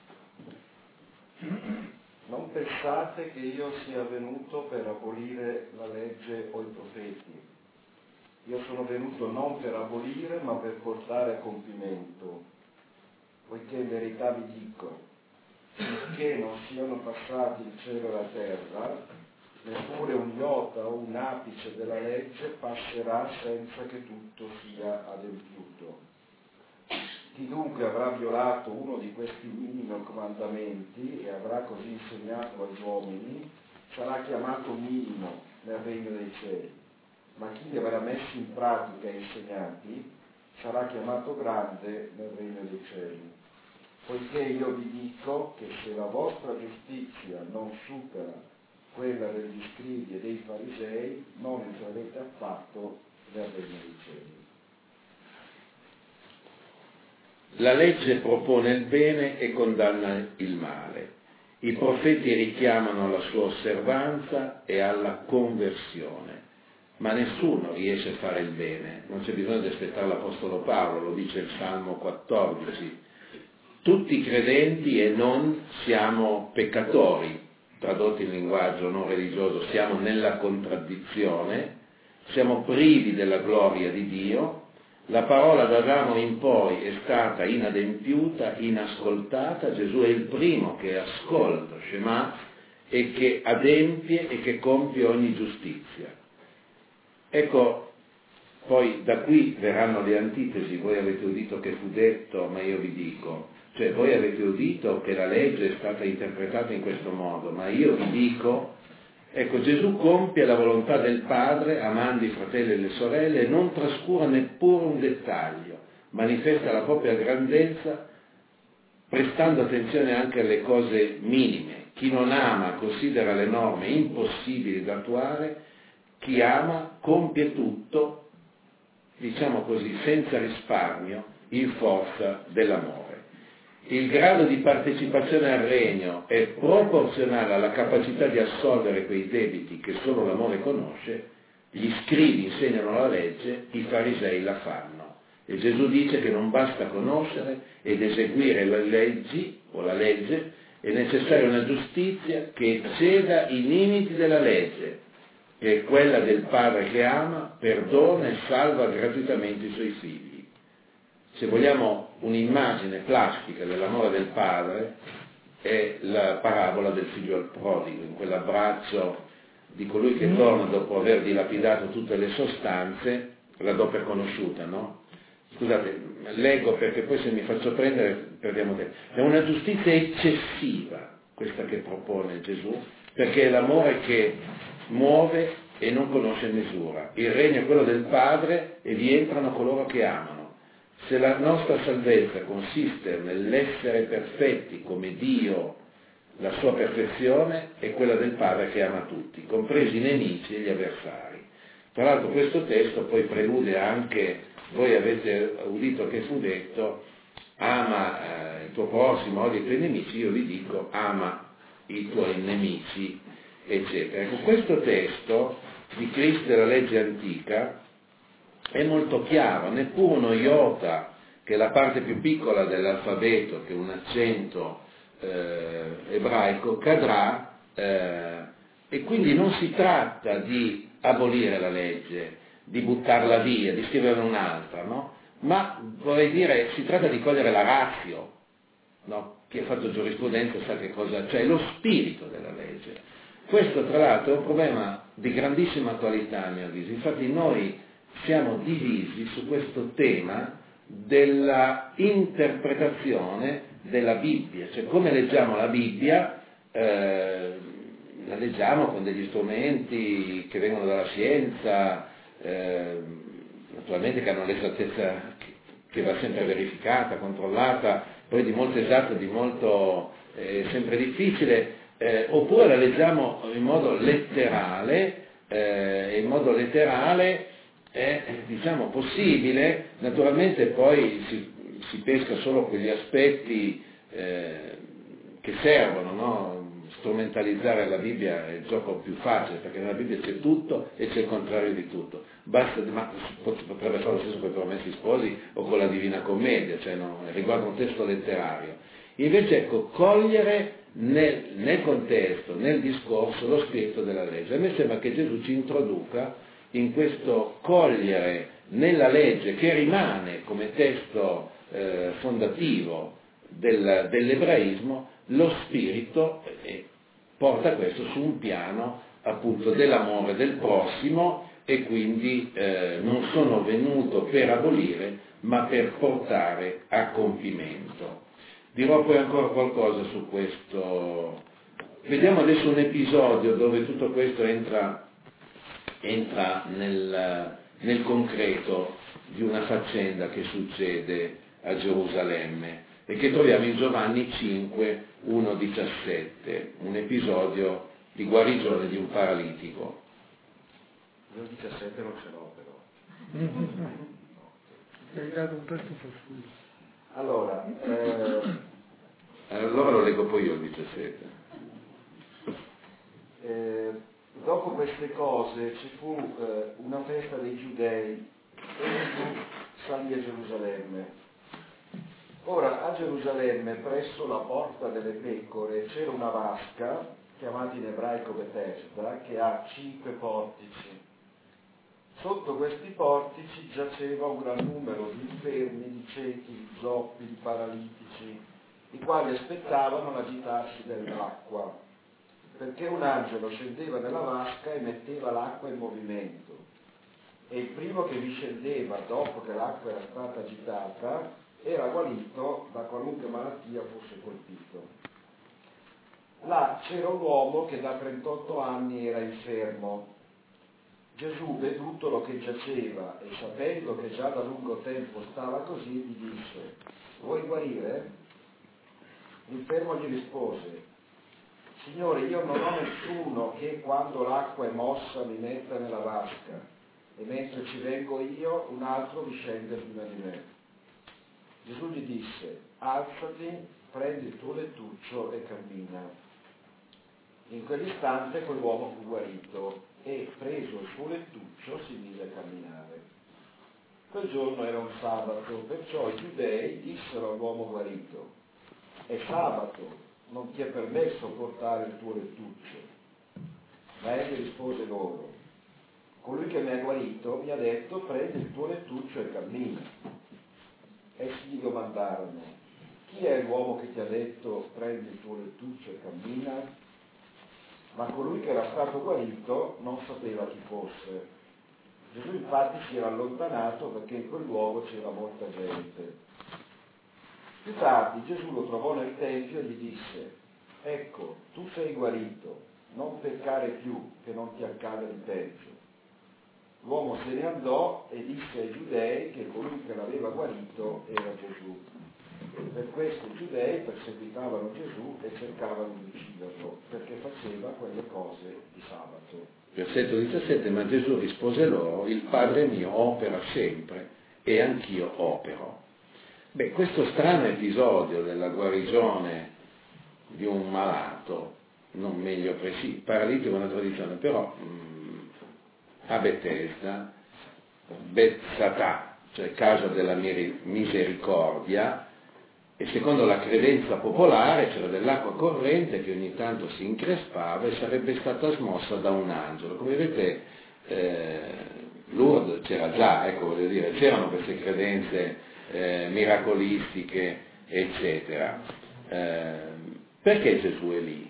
[SPEAKER 3] Non pensate che io sia venuto per abolire la legge o i profeti. Io sono venuto non per abolire, ma per portare a compimento. Poiché in verità vi dico, finché non siano passati il cielo e la terra, neppure un iota o un apice della legge passerà senza che tutto sia adempiuto. Chi dunque avrà violato uno di questi minimi comandamenti e avrà così insegnato agli uomini, sarà chiamato minimo nel regno dei cieli, ma chi li avrà messi in pratica e insegnati sarà chiamato grande nel regno dei cieli. Poiché io vi dico che se la vostra giustizia non supera quella degli scribi e dei farisei, non entrerete affatto nel regno dei cieli.
[SPEAKER 2] La legge propone il bene e condanna il male. I profeti richiamano alla sua osservanza e alla conversione, ma nessuno riesce a fare il bene. Non c'è bisogno di aspettare l'Apostolo Paolo, lo dice il Salmo quattordici. tutti credenti e non siamo peccatori, tradotto in linguaggio non religioso, siamo nella contraddizione, siamo privi della gloria di Dio, la parola da Adamo in poi è stata inadempiuta, inascoltata, Gesù è il primo che ascolta, Shema, e che adempie e che compie ogni giustizia. Ecco, poi da qui verranno le antitesi, voi avete udito che fu detto, ma io vi dico, cioè voi avete udito che la legge è stata interpretata in questo modo, ma io vi dico, ecco, Gesù compie la volontà del Padre, amando i fratelli e le sorelle, e non trascura neppure un dettaglio, manifesta la propria grandezza, prestando attenzione anche alle cose minime. Chi non ama considera le norme impossibili da attuare, chi ama compie tutto, diciamo così, senza risparmio, in forza dell'amore. Il grado di partecipazione al regno è proporzionale alla capacità di assolvere quei debiti che solo l'amore conosce. Gli scribi insegnano la legge, i farisei la fanno. E Gesù dice che non basta conoscere ed eseguire le leggi o la legge, è necessaria una giustizia che ecceda i limiti della legge, che è quella del padre che ama, perdona e salva gratuitamente i suoi figli. Se vogliamo un'immagine plastica dell'amore del padre, è la parabola del figlio al prodigo, in quell'abbraccio di colui che torna dopo aver dilapidato tutte le sostanze, la do per conosciuta, no? Scusate, leggo perché poi se mi faccio prendere perdiamo tempo. È una giustizia eccessiva questa che propone Gesù, perché è l'amore che muove e non conosce misura. Il regno è quello del Padre e vi entrano coloro che amano. Se la nostra salvezza consiste nell'essere perfetti come Dio, la sua perfezione è quella del Padre che ama tutti, compresi i nemici e gli avversari. Tra l'altro questo testo poi prelude anche, voi avete udito che fu detto, ama eh, il tuo prossimo, odia i tuoi nemici, io vi dico ama i tuoi nemici, eccetera. Ecco, questo testo di Cristo della legge antica è molto chiaro, neppure uno iota, che è la parte più piccola dell'alfabeto, che è un accento eh, ebraico, cadrà, eh, e quindi non si tratta di abolire la legge, di buttarla via, di scriverne un'altra, no? Ma vorrei dire, si tratta di cogliere la ratio, no? Chi ha fatto giurisprudenza sa che cosa, cioè lo spirito della legge. Questo tra l'altro è un problema di grandissima attualità a mio avviso, infatti noi siamo divisi su questo tema della interpretazione della Bibbia, cioè come leggiamo la Bibbia, eh, la leggiamo con degli strumenti che vengono dalla scienza, eh, naturalmente che hanno l'esattezza che, che va sempre verificata, controllata, poi di molto esatto, di molto eh, sempre difficile, eh, oppure la leggiamo in modo letterale, eh, in modo letterale è diciamo possibile, naturalmente poi si, si pesca solo quegli aspetti eh, che servono, no? Strumentalizzare la Bibbia è il gioco più facile, perché nella Bibbia c'è tutto e c'è il contrario di tutto. Basta, ma potrebbe fare lo stesso con i Promessi Sposi o con la Divina Commedia, cioè no, riguarda un testo letterario. Invece ecco, cogliere nel, nel contesto, nel discorso, lo spirito della legge. A me sembra che Gesù ci introduca in questo cogliere nella legge, che rimane come testo eh, fondativo del, dell'ebraismo, lo spirito, e porta questo su un piano appunto dell'amore del prossimo, e quindi eh, non sono venuto per abolire ma per portare a compimento. Dirò poi ancora qualcosa su questo. Vediamo adesso un episodio dove tutto questo entra, entra nel, nel concreto di una faccenda che succede a Gerusalemme e che troviamo in Giovanni cinque, uno diciassette, un episodio di guarigione di un paralitico.
[SPEAKER 3] uno diciassette non ce l'ho però.
[SPEAKER 1] Hai dato un testo profondo.
[SPEAKER 3] Allora, eh,
[SPEAKER 2] allora lo leggo poi io il diciassette.
[SPEAKER 3] Eh, dopo queste cose ci fu eh, una festa dei Giudei e Gesù salì a Gerusalemme. Ora a Gerusalemme, presso la porta delle pecore, c'era una vasca, chiamata in ebraico Betesda, che ha cinque portici. Sotto questi portici giaceva un gran numero di infermi, di ciechi, di zoppi, di paralitici, i quali aspettavano l'agitarsi dell'acqua, perché un angelo scendeva nella vasca e metteva l'acqua in movimento. E il primo che vi scendeva dopo che l'acqua era stata agitata era guarito da qualunque malattia fosse colpito. Là c'era un uomo che da trentotto anni era infermo. Gesù, vedutolo che giaceva e sapendo che già da lungo tempo stava così, gli disse: vuoi guarire? L'infermo gli rispose: Signore, io non ho nessuno che quando l'acqua è mossa mi metta nella vasca, e mentre ci vengo io un altro vi scende prima di me. Gesù gli disse: alzati, prendi il tuo lettuccio e cammina. In quell'istante quell'uomo fu guarito e, preso il suo lettuccio, si mise a camminare. Quel giorno era un sabato, perciò i giudei dissero all'uomo guarito: è sabato, non ti è permesso portare il tuo lettuccio. Ma egli rispose loro: colui che mi ha guarito mi ha detto: prendi il tuo lettuccio e cammina. Essi gli domandarono: chi è l'uomo che ti ha detto prendi il tuo lettuccio e cammina? Ma colui che era stato guarito non sapeva chi fosse. Gesù infatti si era allontanato perché in quel luogo c'era molta gente. Più tardi Gesù lo trovò nel tempio e gli disse: ecco, tu sei guarito, non peccare più, che non ti accada di peggio. L'uomo se ne andò e disse ai giudei che colui che l'aveva guarito era Gesù. Per questo i giudei perseguitavano Gesù e cercavano di ucciderlo, perché faceva quelle cose di sabato.
[SPEAKER 2] Versetto diciassette: ma Gesù rispose loro: il Padre mio opera sempre e anch'io opero. Beh, questo strano episodio della guarigione di un malato, non meglio preciso, paralitico è una tradizione, però mh, a Betesda, Bethsatà, cioè casa della misericordia, e secondo la credenza popolare c'era dell'acqua corrente che ogni tanto si increspava e sarebbe stata smossa da un angelo. Come vedete, eh, Lourdes c'era già, ecco, voglio dire, c'erano queste credenze eh, miracolistiche, eccetera. Eh, perché Gesù è lì?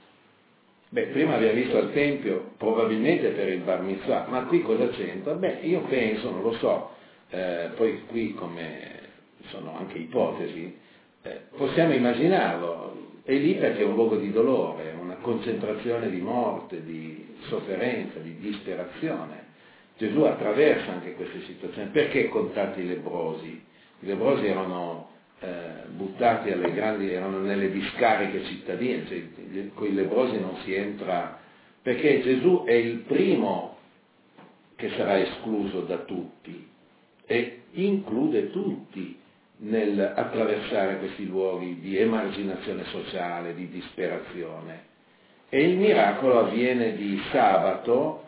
[SPEAKER 2] Beh, prima abbiamo visto al Tempio, probabilmente per il Bar Mitzvah, ma qui cosa c'entra? Beh, io penso, non lo so, eh, poi qui come sono anche ipotesi, eh, possiamo immaginarlo, è lì perché è un luogo di dolore, una concentrazione di morte, di sofferenza, di disperazione. Gesù attraversa anche queste situazioni. Perché contatti i lebbrosi? I lebbrosi erano eh, buttati alle grandi, erano nelle discariche cittadine, cioè, con i lebbrosi non si entra, perché Gesù è il primo che sarà escluso da tutti e include tutti nel attraversare questi luoghi di emarginazione sociale, di disperazione. E il miracolo avviene di sabato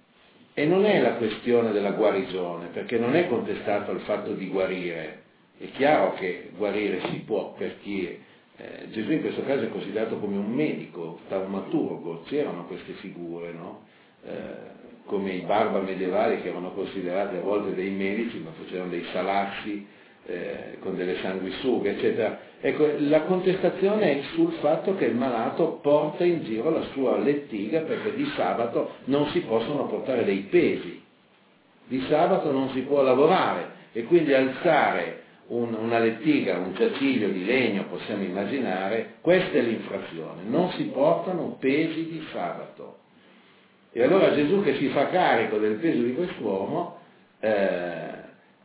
[SPEAKER 2] e non è la questione della guarigione, perché non è contestato il fatto di guarire. È chiaro che guarire si può, perché eh, Gesù in questo caso è considerato come un medico, taumaturgo, c'erano queste figure, no? Eh, come i barba medievali che erano considerati a volte dei medici, ma facevano dei salassi eh, con delle sanguisughe, eccetera. Ecco, la contestazione è sul fatto che il malato porta in giro la sua lettiga, perché di sabato non si possono portare dei pesi, di sabato non si può lavorare, e quindi alzare un, una lettiga, un giaciglio di legno, possiamo immaginare, questa è l'infrazione, non si portano pesi di sabato. E allora Gesù, che si fa carico del peso di quest'uomo, eh,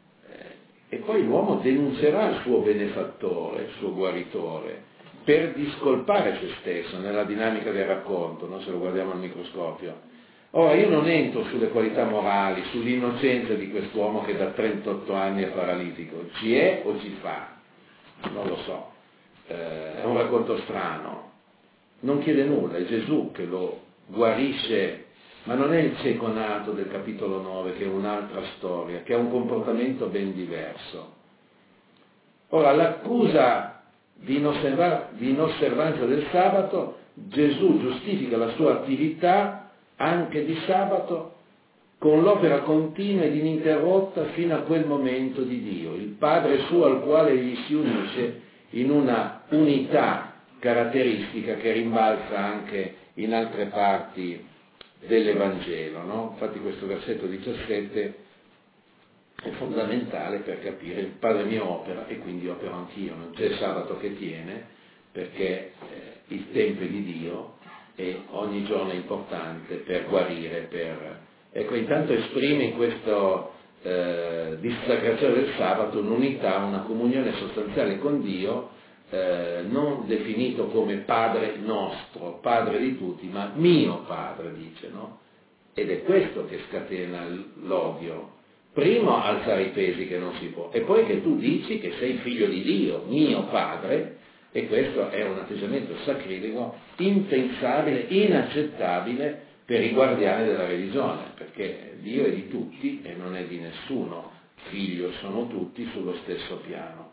[SPEAKER 2] e poi l'uomo denuncerà il suo benefattore, il suo guaritore, per discolpare se stesso nella dinamica del racconto, no? Se lo guardiamo al microscopio. Ora, io non entro sulle qualità morali, sull'innocenza di quest'uomo che da trentotto anni è paralitico, ci è o ci fa? Non lo so, eh, è un racconto strano, non chiede nulla, è Gesù che lo guarisce. Ma non è il cieco nato del capitolo nove, che è un'altra storia, che ha un comportamento ben diverso. Ora, l'accusa di, inosserva, di inosservanza del sabato, Gesù giustifica la sua attività anche di sabato con l'opera continua ed ininterrotta fino a quel momento di Dio, il Padre suo al quale egli si unisce in una unità caratteristica che rimbalza anche in altre parti dell'Evangelo, no? Infatti questo versetto diciassette è fondamentale per capire: il Padre mio opera e quindi opero anch'io, non c'è sabato che tiene, perché eh, il Tempio è di Dio e ogni giorno è importante per guarire, per... Ecco, intanto esprime in questo eh, dissacrazione del sabato un'unità, una comunione sostanziale con Dio, eh, non definito come Padre nostro, Padre di tutti, ma mio Padre, dice, no? Ed è questo che scatena l'odio. Primo alzare i pesi che non si può, e poi che tu dici che sei figlio di Dio, mio Padre, e questo è un atteggiamento sacrilego, impensabile, inaccettabile per i guardiani della religione, perché Dio è di tutti e non è di nessuno, figlio sono tutti sullo stesso piano.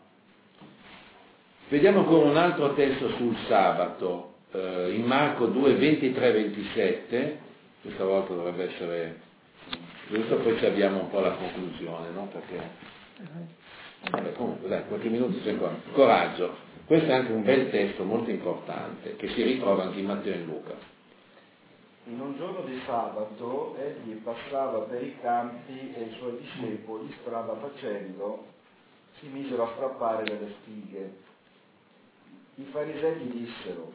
[SPEAKER 2] Vediamo ancora un altro testo sul sabato, eh, in Marco due, ventitré ventisette, questa volta dovrebbe essere giusto, poi ci abbiamo un po' la conclusione, no? Perché, vabbè, comunque, dai, qualche minuto c'è ancora. Coraggio, questo è anche un bel testo molto importante, che si ritrova anche in Matteo e in Luca.
[SPEAKER 3] In un giorno di sabato egli passava per i campi e i suoi discepoli, strada facendo, si misero a strappare delle spighe. I farisei gli dissero: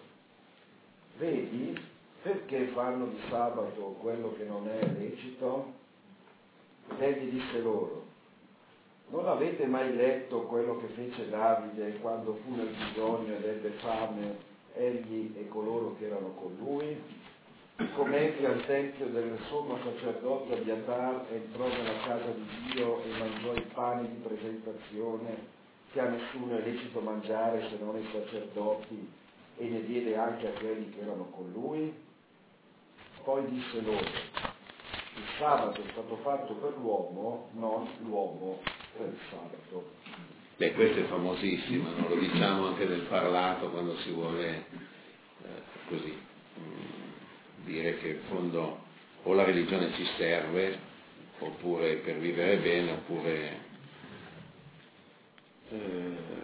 [SPEAKER 3] vedi, perché fanno di sabato quello che non è lecito? Ed egli disse loro: non avete mai letto quello che fece Davide quando fu nel bisogno ed ebbe fame, egli e coloro che erano con lui? Com'è che al tempio del sommo sacerdote Abiatar entrò nella casa di Dio e mangiò i pani di presentazione che a nessuno è lecito mangiare se non ai sacerdoti, e ne diede anche a quelli che erano con lui? Poi disse loro: il sabato è stato fatto per l'uomo, non l'uomo per il sabato.
[SPEAKER 2] Beh, questo è famosissimo, non lo diciamo anche nel parlato quando si vuole eh, così mh, dire che in fondo o la religione ci serve, oppure per vivere bene, oppure eh,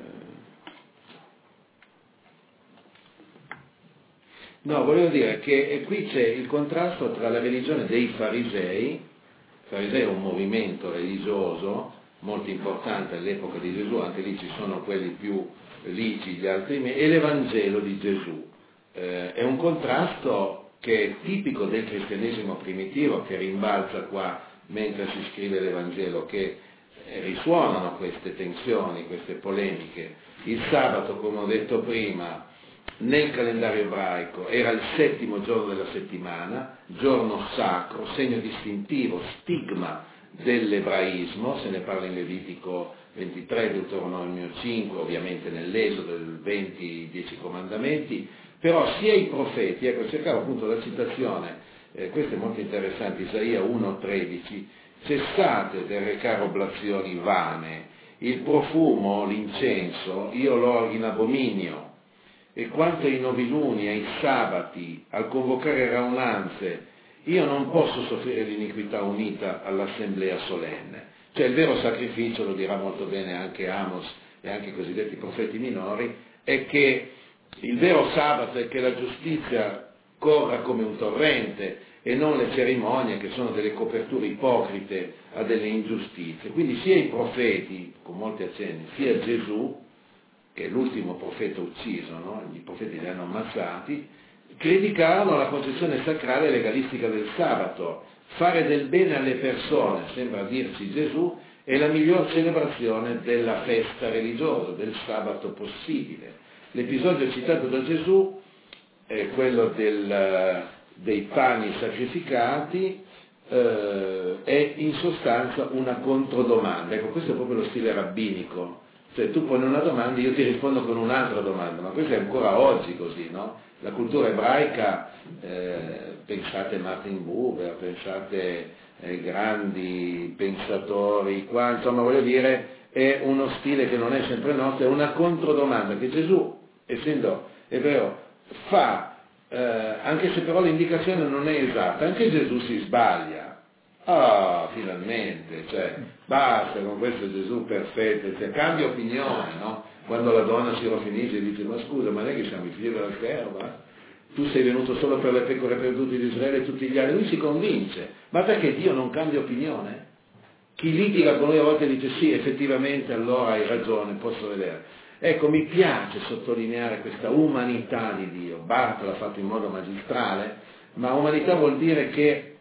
[SPEAKER 2] no, volevo dire che qui c'è il contrasto tra la religione dei farisei. I farisei è un movimento religioso molto importante all'epoca di Gesù, anche lì ci sono quelli più lici, gli altri meno, e l'Evangelo di Gesù. Eh, è un contrasto che è tipico del cristianesimo primitivo, che rimbalza qua mentre si scrive l'Evangelo, che eh, risuonano queste tensioni, queste polemiche. Il sabato, come ho detto prima, nel calendario ebraico era il settimo giorno della settimana, giorno sacro, segno distintivo, stigma dell'ebraismo, se ne parla in Levitico ventitré, Deuteronomio cinque, ovviamente nell'Esodo del venti, i dieci comandamenti, però sia i profeti, ecco, cercavo appunto la citazione, eh, questo è molto interessante, Isaia uno tredici, cessate del recare oblazioni vane, il profumo, l'incenso, io l'ho in abominio, e quanto ai noviluni, ai sabati, al convocare raunanze, io non posso soffrire l'iniquità unita all'assemblea solenne. Cioè il vero sacrificio, lo dirà molto bene anche Amos e anche i cosiddetti profeti minori, è che il vero sabato è che la giustizia corra come un torrente e non le cerimonie che sono delle coperture ipocrite a delle ingiustizie. Quindi sia i profeti, con molti accenni, sia Gesù, che è l'ultimo profeta ucciso, no? I profeti li hanno ammazzati, criticarono la concezione sacrale e legalistica del sabato. Fare del bene alle persone, sembra dirci Gesù, è la miglior celebrazione della festa religiosa, del sabato possibile. L'episodio citato da Gesù è quello del, dei pani sacrificati, eh, è in sostanza una controdomanda. Ecco, questo è proprio lo stile rabbinico. Cioè tu poni una domanda e io ti rispondo con un'altra domanda, ma questo è ancora oggi così, no? La cultura ebraica, eh, pensate Martin Buber, pensate ai grandi pensatori qua, insomma voglio dire, è uno stile che non è sempre nostro, è una controdomanda che Gesù, essendo ebreo, fa, eh, anche se però l'indicazione non è esatta, anche Gesù si sbaglia. Ah, finalmente, cioè, basta con questo Gesù perfetto, cioè, cambia opinione, no? Quando la donna si rofinisce e dice, ma scusa, ma non è che siamo i figli della scherma? Tu sei venuto solo per le pecore perdute di Israele e tutti gli altri. Lui si convince, ma perché Dio non cambia opinione? Chi litiga con lui a volte dice sì, effettivamente allora hai ragione, posso vedere. Ecco, mi piace sottolineare questa umanità di Dio. Barth l'ha fatto in modo magistrale, ma umanità vuol dire che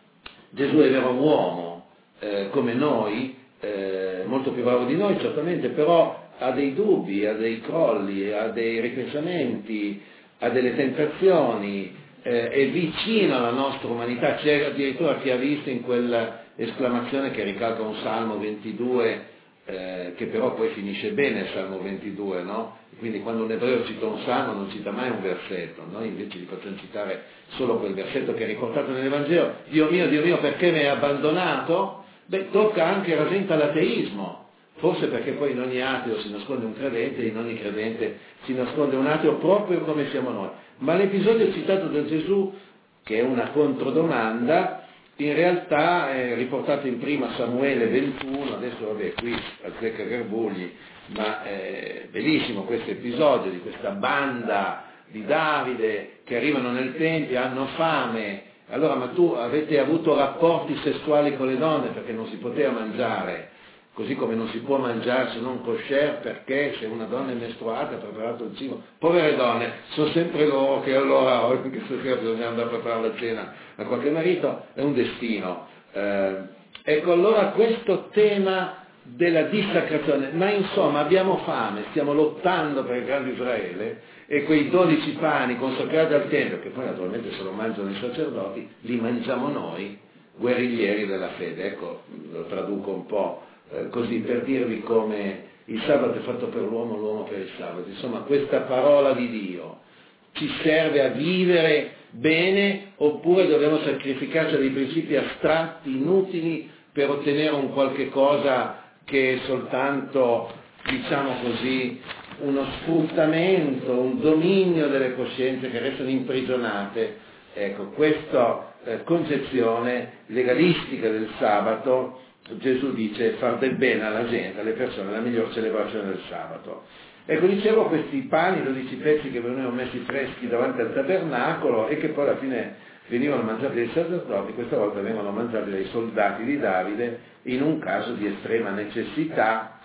[SPEAKER 2] Gesù è vero uomo, eh, come noi, eh, molto più bravo di noi certamente, però ha dei dubbi, ha dei crolli, ha dei ripensamenti, ha delle tentazioni, eh, è vicino alla nostra umanità. C'è addirittura chi ha visto in quell'esclamazione che ricalca un Salmo ventidue, eh, che però poi finisce bene il Salmo ventidue, no? Quindi quando un ebreo cita un Salmo non cita mai un versetto, noi invece gli facciamo citare solo quel versetto che è riportato nell'Evangelo. Dio mio, Dio mio, perché mi hai abbandonato? Beh, tocca anche, rasenta l'ateismo. Forse perché poi in ogni ateo si nasconde un credente e in ogni credente si nasconde un ateo proprio come siamo noi. Ma l'episodio citato da Gesù, che è una controdomanda, in realtà è riportato in prima Samuele ventuno, adesso vabbè qui azzecca Garbugli, ma è bellissimo questo episodio di questa banda di Davide che arrivano nel tempio, hanno fame, allora ma tu avete avuto rapporti sessuali con le donne perché non si poteva mangiare. Così come non si può mangiare se non kosher, perché se una donna è mestruata ha preparato il cibo. Povere donne, sono sempre loro che allora, oh, che stasera bisogna andare a preparare la cena a qualche marito, è un destino. Eh, ecco allora questo tema della dissacrazione, ma insomma abbiamo fame, stiamo lottando per il grande Israele e quei dodici pani consacrati al Tempio, che poi naturalmente se lo mangiano i sacerdoti, li mangiamo noi, guerriglieri della fede. Ecco, lo traduco un po' così per dirvi come il sabato è fatto per l'uomo, l'uomo per il sabato. Insomma, questa parola di Dio ci serve a vivere bene oppure dobbiamo sacrificarci a dei principi astratti, inutili, per ottenere un qualche cosa che è soltanto, diciamo così, uno sfruttamento, un dominio delle coscienze che restano imprigionate. Ecco, questa eh, concezione legalistica del sabato, Gesù dice far del bene alla gente, alle persone, la miglior celebrazione del sabato. Ecco, dicevo, questi pani, dodici pezzi che venivano messi freschi davanti al tabernacolo e che poi alla fine venivano mangiati dai sacerdoti, questa volta vengono mangiati dai soldati di Davide in un caso di estrema necessità.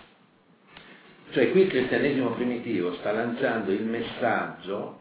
[SPEAKER 2] Cioè qui il cristianesimo primitivo sta lanciando il messaggio,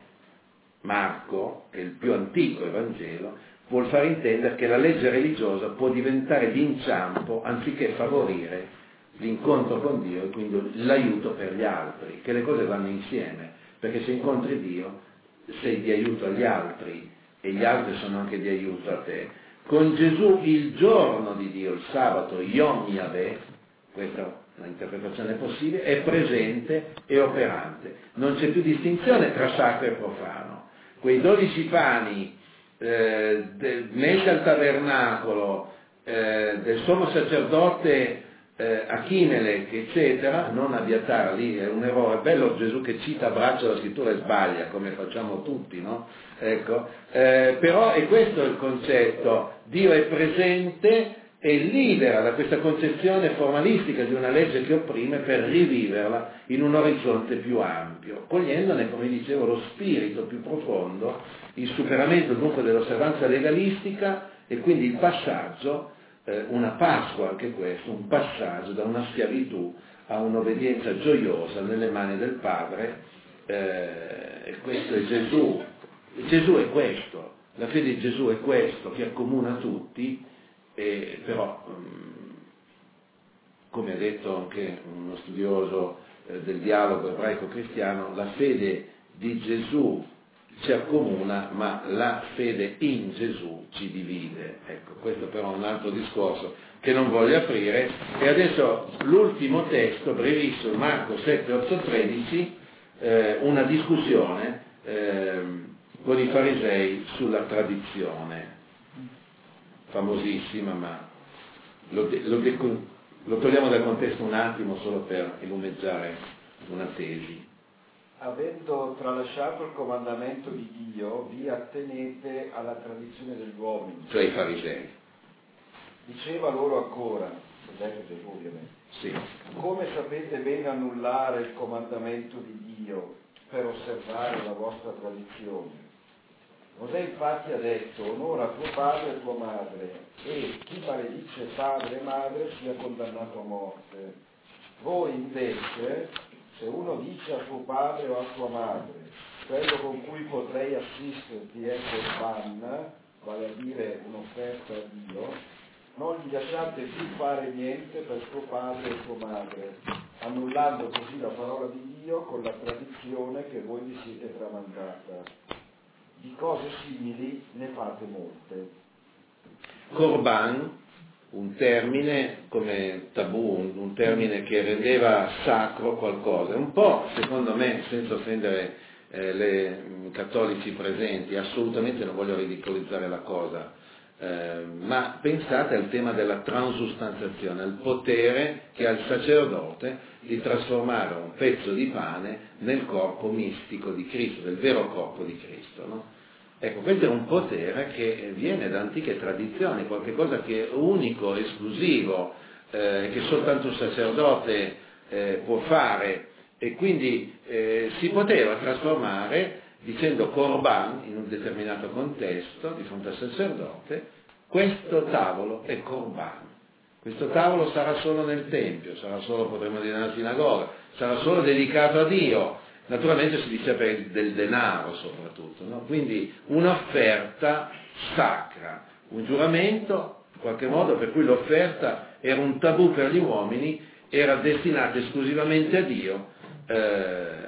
[SPEAKER 2] Marco, che è il più antico Evangelo, vuol far intendere che la legge religiosa può diventare d'inciampo anziché favorire l'incontro con Dio e quindi l'aiuto per gli altri, che le cose vanno insieme, perché se incontri Dio sei di aiuto agli altri e gli altri sono anche di aiuto a te. Con Gesù il giorno di Dio, il sabato, Yom Yahweh, questa è un'interpretazione possibile, è presente e operante. Non c'è più distinzione tra sacro e profano. Quei dodici pani eh, de, messi al tabernacolo eh, del sommo sacerdote eh, Achimelech, eccetera, non Abiatar, lì è un errore. È bello Gesù che cita a braccio la scrittura e sbaglia, come facciamo tutti, no? Ecco, eh, però è questo il concetto, Dio è presente e libera da questa concezione formalistica di una legge che opprime per riviverla in un orizzonte più ampio, cogliendone, come dicevo, lo spirito più profondo, il superamento dunque dell'osservanza legalistica e quindi il passaggio, eh, una Pasqua anche questo, un passaggio da una schiavitù a un'obbedienza gioiosa nelle mani del Padre, eh, e questo è Gesù. Gesù è questo, la fede di Gesù è questo che accomuna tutti. E però, come ha detto anche uno studioso eh, del dialogo ebraico-cristiano, la fede di Gesù ci accomuna, ma la fede in Gesù ci divide. Ecco, questo però è un altro discorso che non voglio aprire. E adesso l'ultimo testo, brevissimo, Marco sette, otto, tredici, eh, una discussione eh, con i farisei sulla tradizione. Famosissima, ma lo, de, lo, de, Lo togliamo dal contesto un attimo solo per illuminare una tesi.
[SPEAKER 3] Avendo tralasciato il comandamento di Dio, vi attenete alla tradizione degli uomini.
[SPEAKER 2] Cioè i farisei.
[SPEAKER 3] Diceva loro ancora, vedete Gesù ovviamente,
[SPEAKER 2] Sì.
[SPEAKER 3] come sapete bene annullare il comandamento di Dio per osservare la vostra tradizione? Mosè infatti ha detto, onora tuo padre e tua madre, e chi maledice padre e madre sia condannato a morte. Voi invece, se uno dice a suo padre o a sua madre, quello con cui potrei assisterti è Corban, vale a dire un'offerta a Dio, non gli lasciate più fare niente per suo padre e sua madre, annullando così la parola di Dio con la tradizione che voi vi siete tramandata. Di cose simili ne fate molte.
[SPEAKER 2] Corban, un termine come tabù, un, un termine che rendeva sacro qualcosa, un po', secondo me, senza offendere eh, le mh, cattolici presenti, assolutamente non voglio ridicolizzare la cosa, eh, ma pensate al tema della transustanziazione, al potere che ha il sacerdote di trasformare un pezzo di pane nel corpo mistico di Cristo, del vero corpo di Cristo, no? Ecco, questo è un potere che viene da antiche tradizioni, qualcosa che è unico, esclusivo, eh, che soltanto un sacerdote eh, può fare, e quindi eh, si poteva trasformare, dicendo Corban in un determinato contesto, di fronte al sacerdote, questo tavolo è Corban. Questo tavolo sarà solo nel Tempio, sarà solo, potremmo dire, nella sinagoga, sarà solo dedicato a Dio. Naturalmente si dice per del denaro soprattutto, no? Quindi un'offerta sacra, un giuramento in qualche modo per cui l'offerta era un tabù per gli uomini, era destinata esclusivamente a Dio, eh,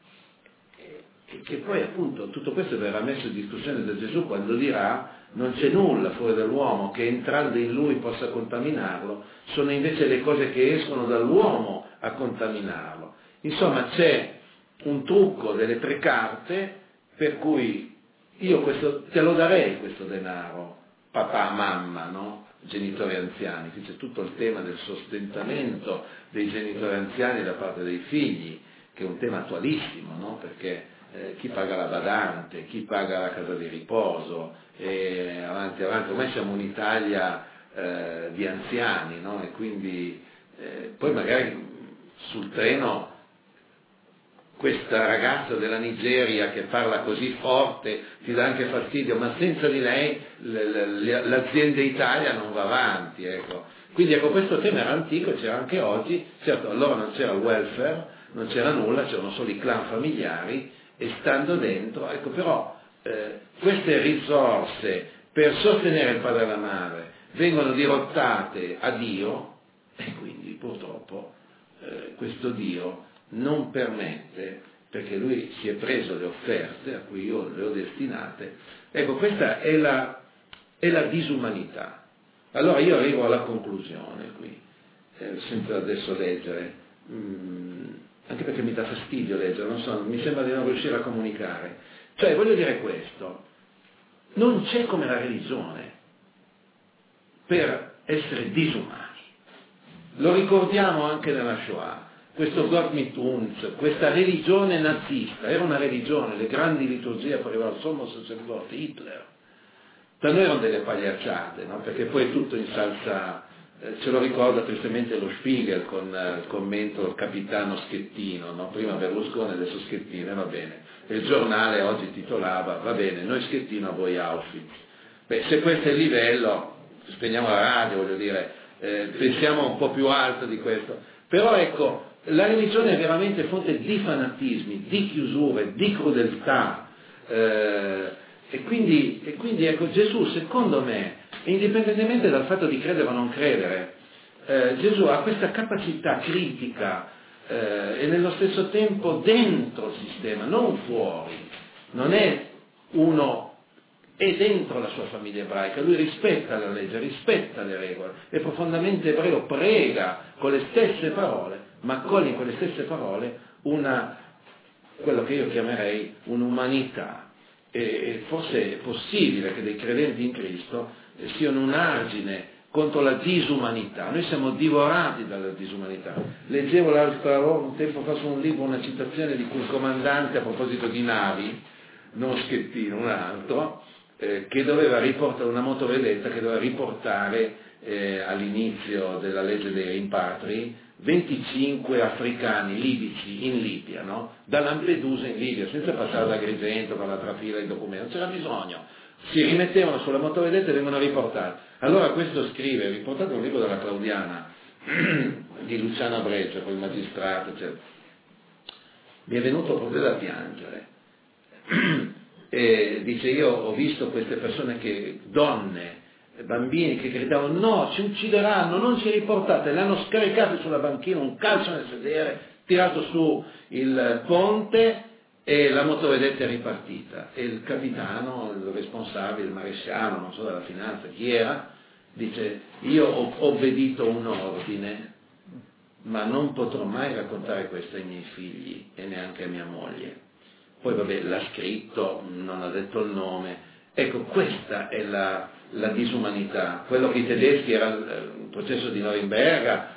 [SPEAKER 2] e che poi appunto tutto questo verrà messo in discussione da Gesù quando dirà non c'è nulla fuori dall'uomo che entrando in lui possa contaminarlo, sono invece le cose che escono dall'uomo a contaminarlo. Insomma c'è un trucco delle tre carte per cui io questo, te lo darei questo denaro, papà, mamma, no? Genitori anziani, qui c'è tutto il tema del sostentamento dei genitori anziani da parte dei figli, che è un tema attualissimo, no? Perché eh, chi paga la badante, chi paga la casa di riposo, e avanti avanti, ormai siamo un'Italia eh, di anziani, no? E quindi eh, poi magari sul treno questa ragazza della Nigeria che parla così forte ti dà anche fastidio, ma senza di lei l'azienda Italia non va avanti, ecco. Quindi ecco, questo tema era antico, c'era anche oggi, certo allora non c'era il welfare, non c'era nulla, c'erano solo i clan familiari, e stando dentro, ecco, però eh, queste risorse per sostenere il padre e la madre vengono dirottate a Dio, e quindi purtroppo eh, questo Dio non permette, perché lui si è preso le offerte a cui io le ho destinate. Ecco, questa è la, è la disumanità. Allora io arrivo alla conclusione qui, eh, senza adesso leggere, mm, anche perché mi dà fastidio leggere, non so, mi sembra di non riuscire a comunicare. Cioè, voglio dire questo, non c'è come la religione per essere disumani. Lo ricordiamo anche nella Shoah. Questo Gott mit uns, questa religione nazista, era una religione, le grandi liturgie arrivava al sommo sacerdote Hitler. Per noi erano delle pagliacciate, no? Perché poi è tutto in salsa, eh, ce lo ricorda tristemente lo Spiegel con eh, il commento del capitano Schettino, no? Prima Berlusconi, adesso Schettino, va bene. E il giornale oggi titolava, va bene, noi Schettino, a voi Auschwitz. Beh, se questo è il livello, spegniamo la radio, voglio dire, eh, pensiamo un po' più alto di questo. Però ecco, la religione è veramente fonte di fanatismi, di chiusure, di crudeltà, eh, e, quindi, e quindi ecco, Gesù secondo me, indipendentemente dal fatto di credere o non credere, eh, Gesù ha questa capacità critica eh, e nello stesso tempo dentro il sistema, non fuori, non è uno, è dentro la sua famiglia ebraica, lui rispetta la legge, rispetta le regole, è profondamente ebreo, prega con le stesse parole, ma accoglie in quelle stesse parole una, quello che io chiamerei un'umanità. E forse è possibile che dei credenti in Cristo siano un argine contro la disumanità. Noi siamo divorati dalla disumanità. Leggevo l'altro un tempo fa su un libro una citazione di quel comandante a proposito di navi, non Schettino, un altro, eh, che doveva riportare una motovedetta che doveva riportare eh, all'inizio della legge dei rimpatri venticinque africani libici in Libia, no? Da Lampedusa in Libia, senza passare da Agrigento con la trafila e i documenti, non c'era bisogno. Si rimettevano sulla motovedetta e vengono riportati. Allora questo scrive, riportato un libro della Claudiana di Luciana Breccia, quel magistrato, eccetera. Mi è venuto proprio da piangere. E dice, io ho visto queste persone che, donne, bambini che gridavano no, ci uccideranno, non ci riportate, le hanno scaricate sulla banchina, un calcio nel sedere, tirato su il ponte e la motovedetta è ripartita. E il capitano, il responsabile, il maresciallo, non so della finanza, chi era, dice, io ho obbedito un ordine, ma non potrò mai raccontare questo ai miei figli e neanche a mia moglie. Poi vabbè, l'ha scritto, non ha detto il nome. Ecco, questa è la, la disumanità. Quello che i tedeschi era il processo di Norimberga,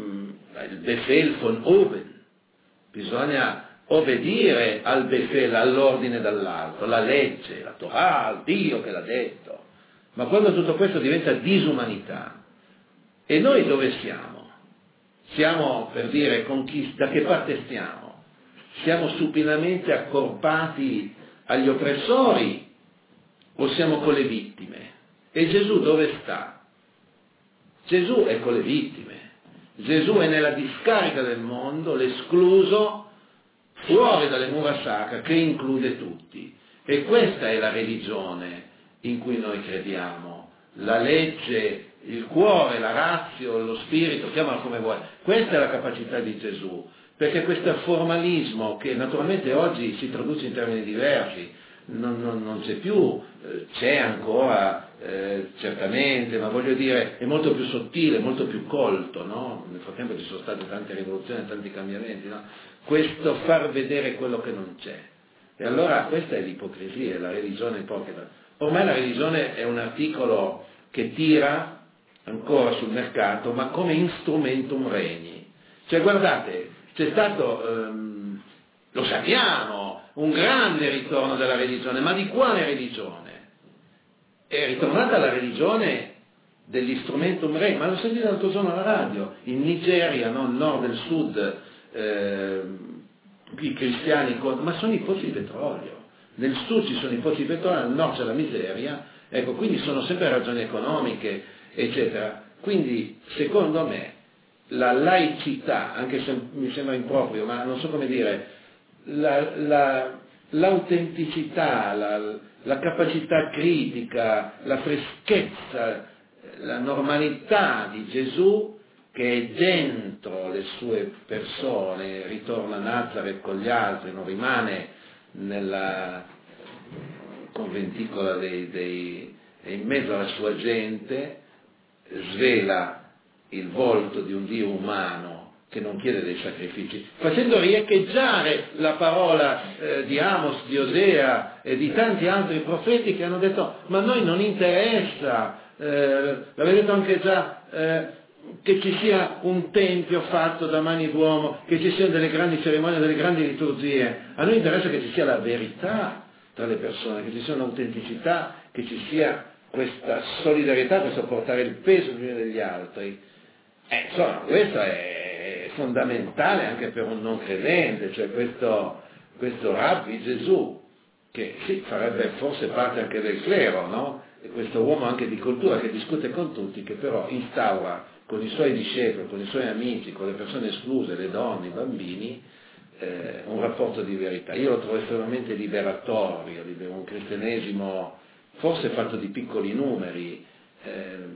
[SPEAKER 2] il Befehl von oben. Bisogna obbedire al Befehl, all'ordine dall'alto, la legge, la Torah, il Dio che l'ha detto. Ma quando tutto questo diventa disumanità, e noi dove siamo? Siamo, per dire, con chi, da che parte stiamo? Siamo supinamente accorpati agli oppressori o siamo con le vittime? E Gesù dove sta? Gesù è con le vittime. Gesù è nella discarica del mondo, l'escluso, fuori dalle mura sacre, che include tutti. E questa è la religione in cui noi crediamo. La legge, il cuore, la razio, lo spirito, chiamalo come vuoi. Questa è la capacità di Gesù. Perché questo formalismo, che naturalmente oggi si traduce in termini diversi, non, non, non c'è più, eh, c'è ancora eh, certamente, ma voglio dire, è molto più sottile, molto più colto, no? Nel frattempo ci sono state tante rivoluzioni, tanti cambiamenti, no? Questo far vedere quello che non c'è. E allora questa è l'ipocrisia, è la religione ipocrita. Ormai la religione è un articolo che tira ancora sul mercato, ma come instrumentum regni. Cioè guardate, c'è stato, ehm, lo sappiamo, un grande ritorno della religione, ma di quale religione? È ritornata la religione dell'instrumentum rei, ma lo sentite l'altro giorno alla radio, in Nigeria, no? Il nord e il sud, eh, i cristiani, ma sono i pozzi di petrolio, nel sud ci sono i pozzi di petrolio, nel nord c'è la miseria, ecco, quindi sono sempre ragioni economiche, eccetera. Quindi, secondo me, la laicità, anche se mi sembra improprio, ma non so come dire, la, la, l'autenticità, la, la capacità critica, la freschezza, la normalità di Gesù che è dentro le sue persone, ritorna a Nazareth con gli altri, non rimane nella conventicola dei, dei, è in mezzo alla sua gente, svela il volto di un Dio umano che non chiede dei sacrifici, facendo riecheggiare la parola eh, di Amos, di Osea e di tanti altri profeti che hanno detto ma a noi non interessa, eh, l'avete detto anche già, eh, che ci sia un tempio fatto da mani d'uomo, che ci siano delle grandi cerimonie, delle grandi liturgie, a noi interessa che ci sia la verità tra le persone, che ci sia un'autenticità, che ci sia questa solidarietà, questo portare il peso gli uni degli altri. Eh, insomma, questo è fondamentale anche per un non credente, cioè questo, questo Rabbi Gesù, che sì, farebbe forse parte anche del clero, no? E questo uomo anche di cultura che discute con tutti, che però instaura con i suoi discepoli, con i suoi amici, con le persone escluse, le donne, i bambini, eh, un rapporto di verità. Io lo trovo estremamente liberatorio, un cristianesimo forse fatto di piccoli numeri, eh,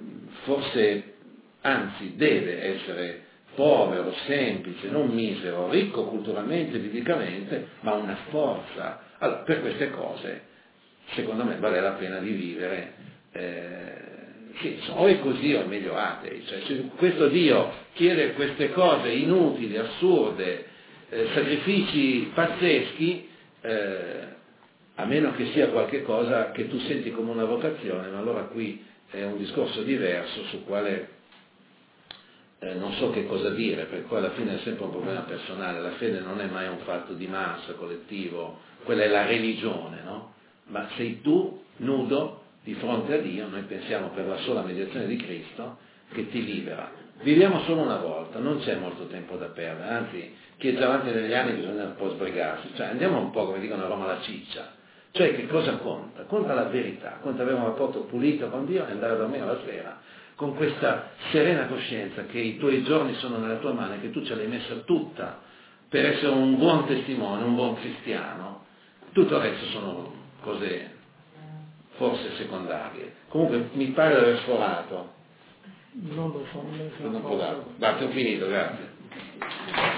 [SPEAKER 2] forse, anzi, deve essere povero, semplice, non misero, ricco culturalmente, biblicamente, ma una forza. Allora, per queste cose, secondo me, vale la pena di vivere. Eh, sì, o è così o è meglio atei, cioè, se questo Dio chiede queste cose inutili, assurde, eh, sacrifici pazzeschi, eh, a meno che sia qualche cosa che tu senti come una vocazione, ma allora qui è un discorso diverso sul quale eh, non so che cosa dire, perché poi alla fine è sempre un problema personale, la fede non è mai un fatto di massa, collettivo, quella è la religione, no? Ma sei tu nudo di fronte a Dio, noi pensiamo per la sola mediazione di Cristo che ti libera. Viviamo solo una volta, non c'è molto tempo da perdere, anzi chi è già avanti negli anni bisogna un po' sbrigarsi, cioè andiamo un po' come dicono a Roma la ciccia, cioè che cosa conta? Conta la verità, conta avere un rapporto pulito con Dio e andare a dormire la sera con questa serena coscienza che i tuoi giorni sono nella tua mano e che tu ce l'hai messa tutta per essere un buon testimone, un buon cristiano. Tutto il resto sono cose forse secondarie. Comunque mi pare di aver sforato.
[SPEAKER 1] Non lo so, non
[SPEAKER 2] Non ho potuto. Grazie, ho finito, grazie.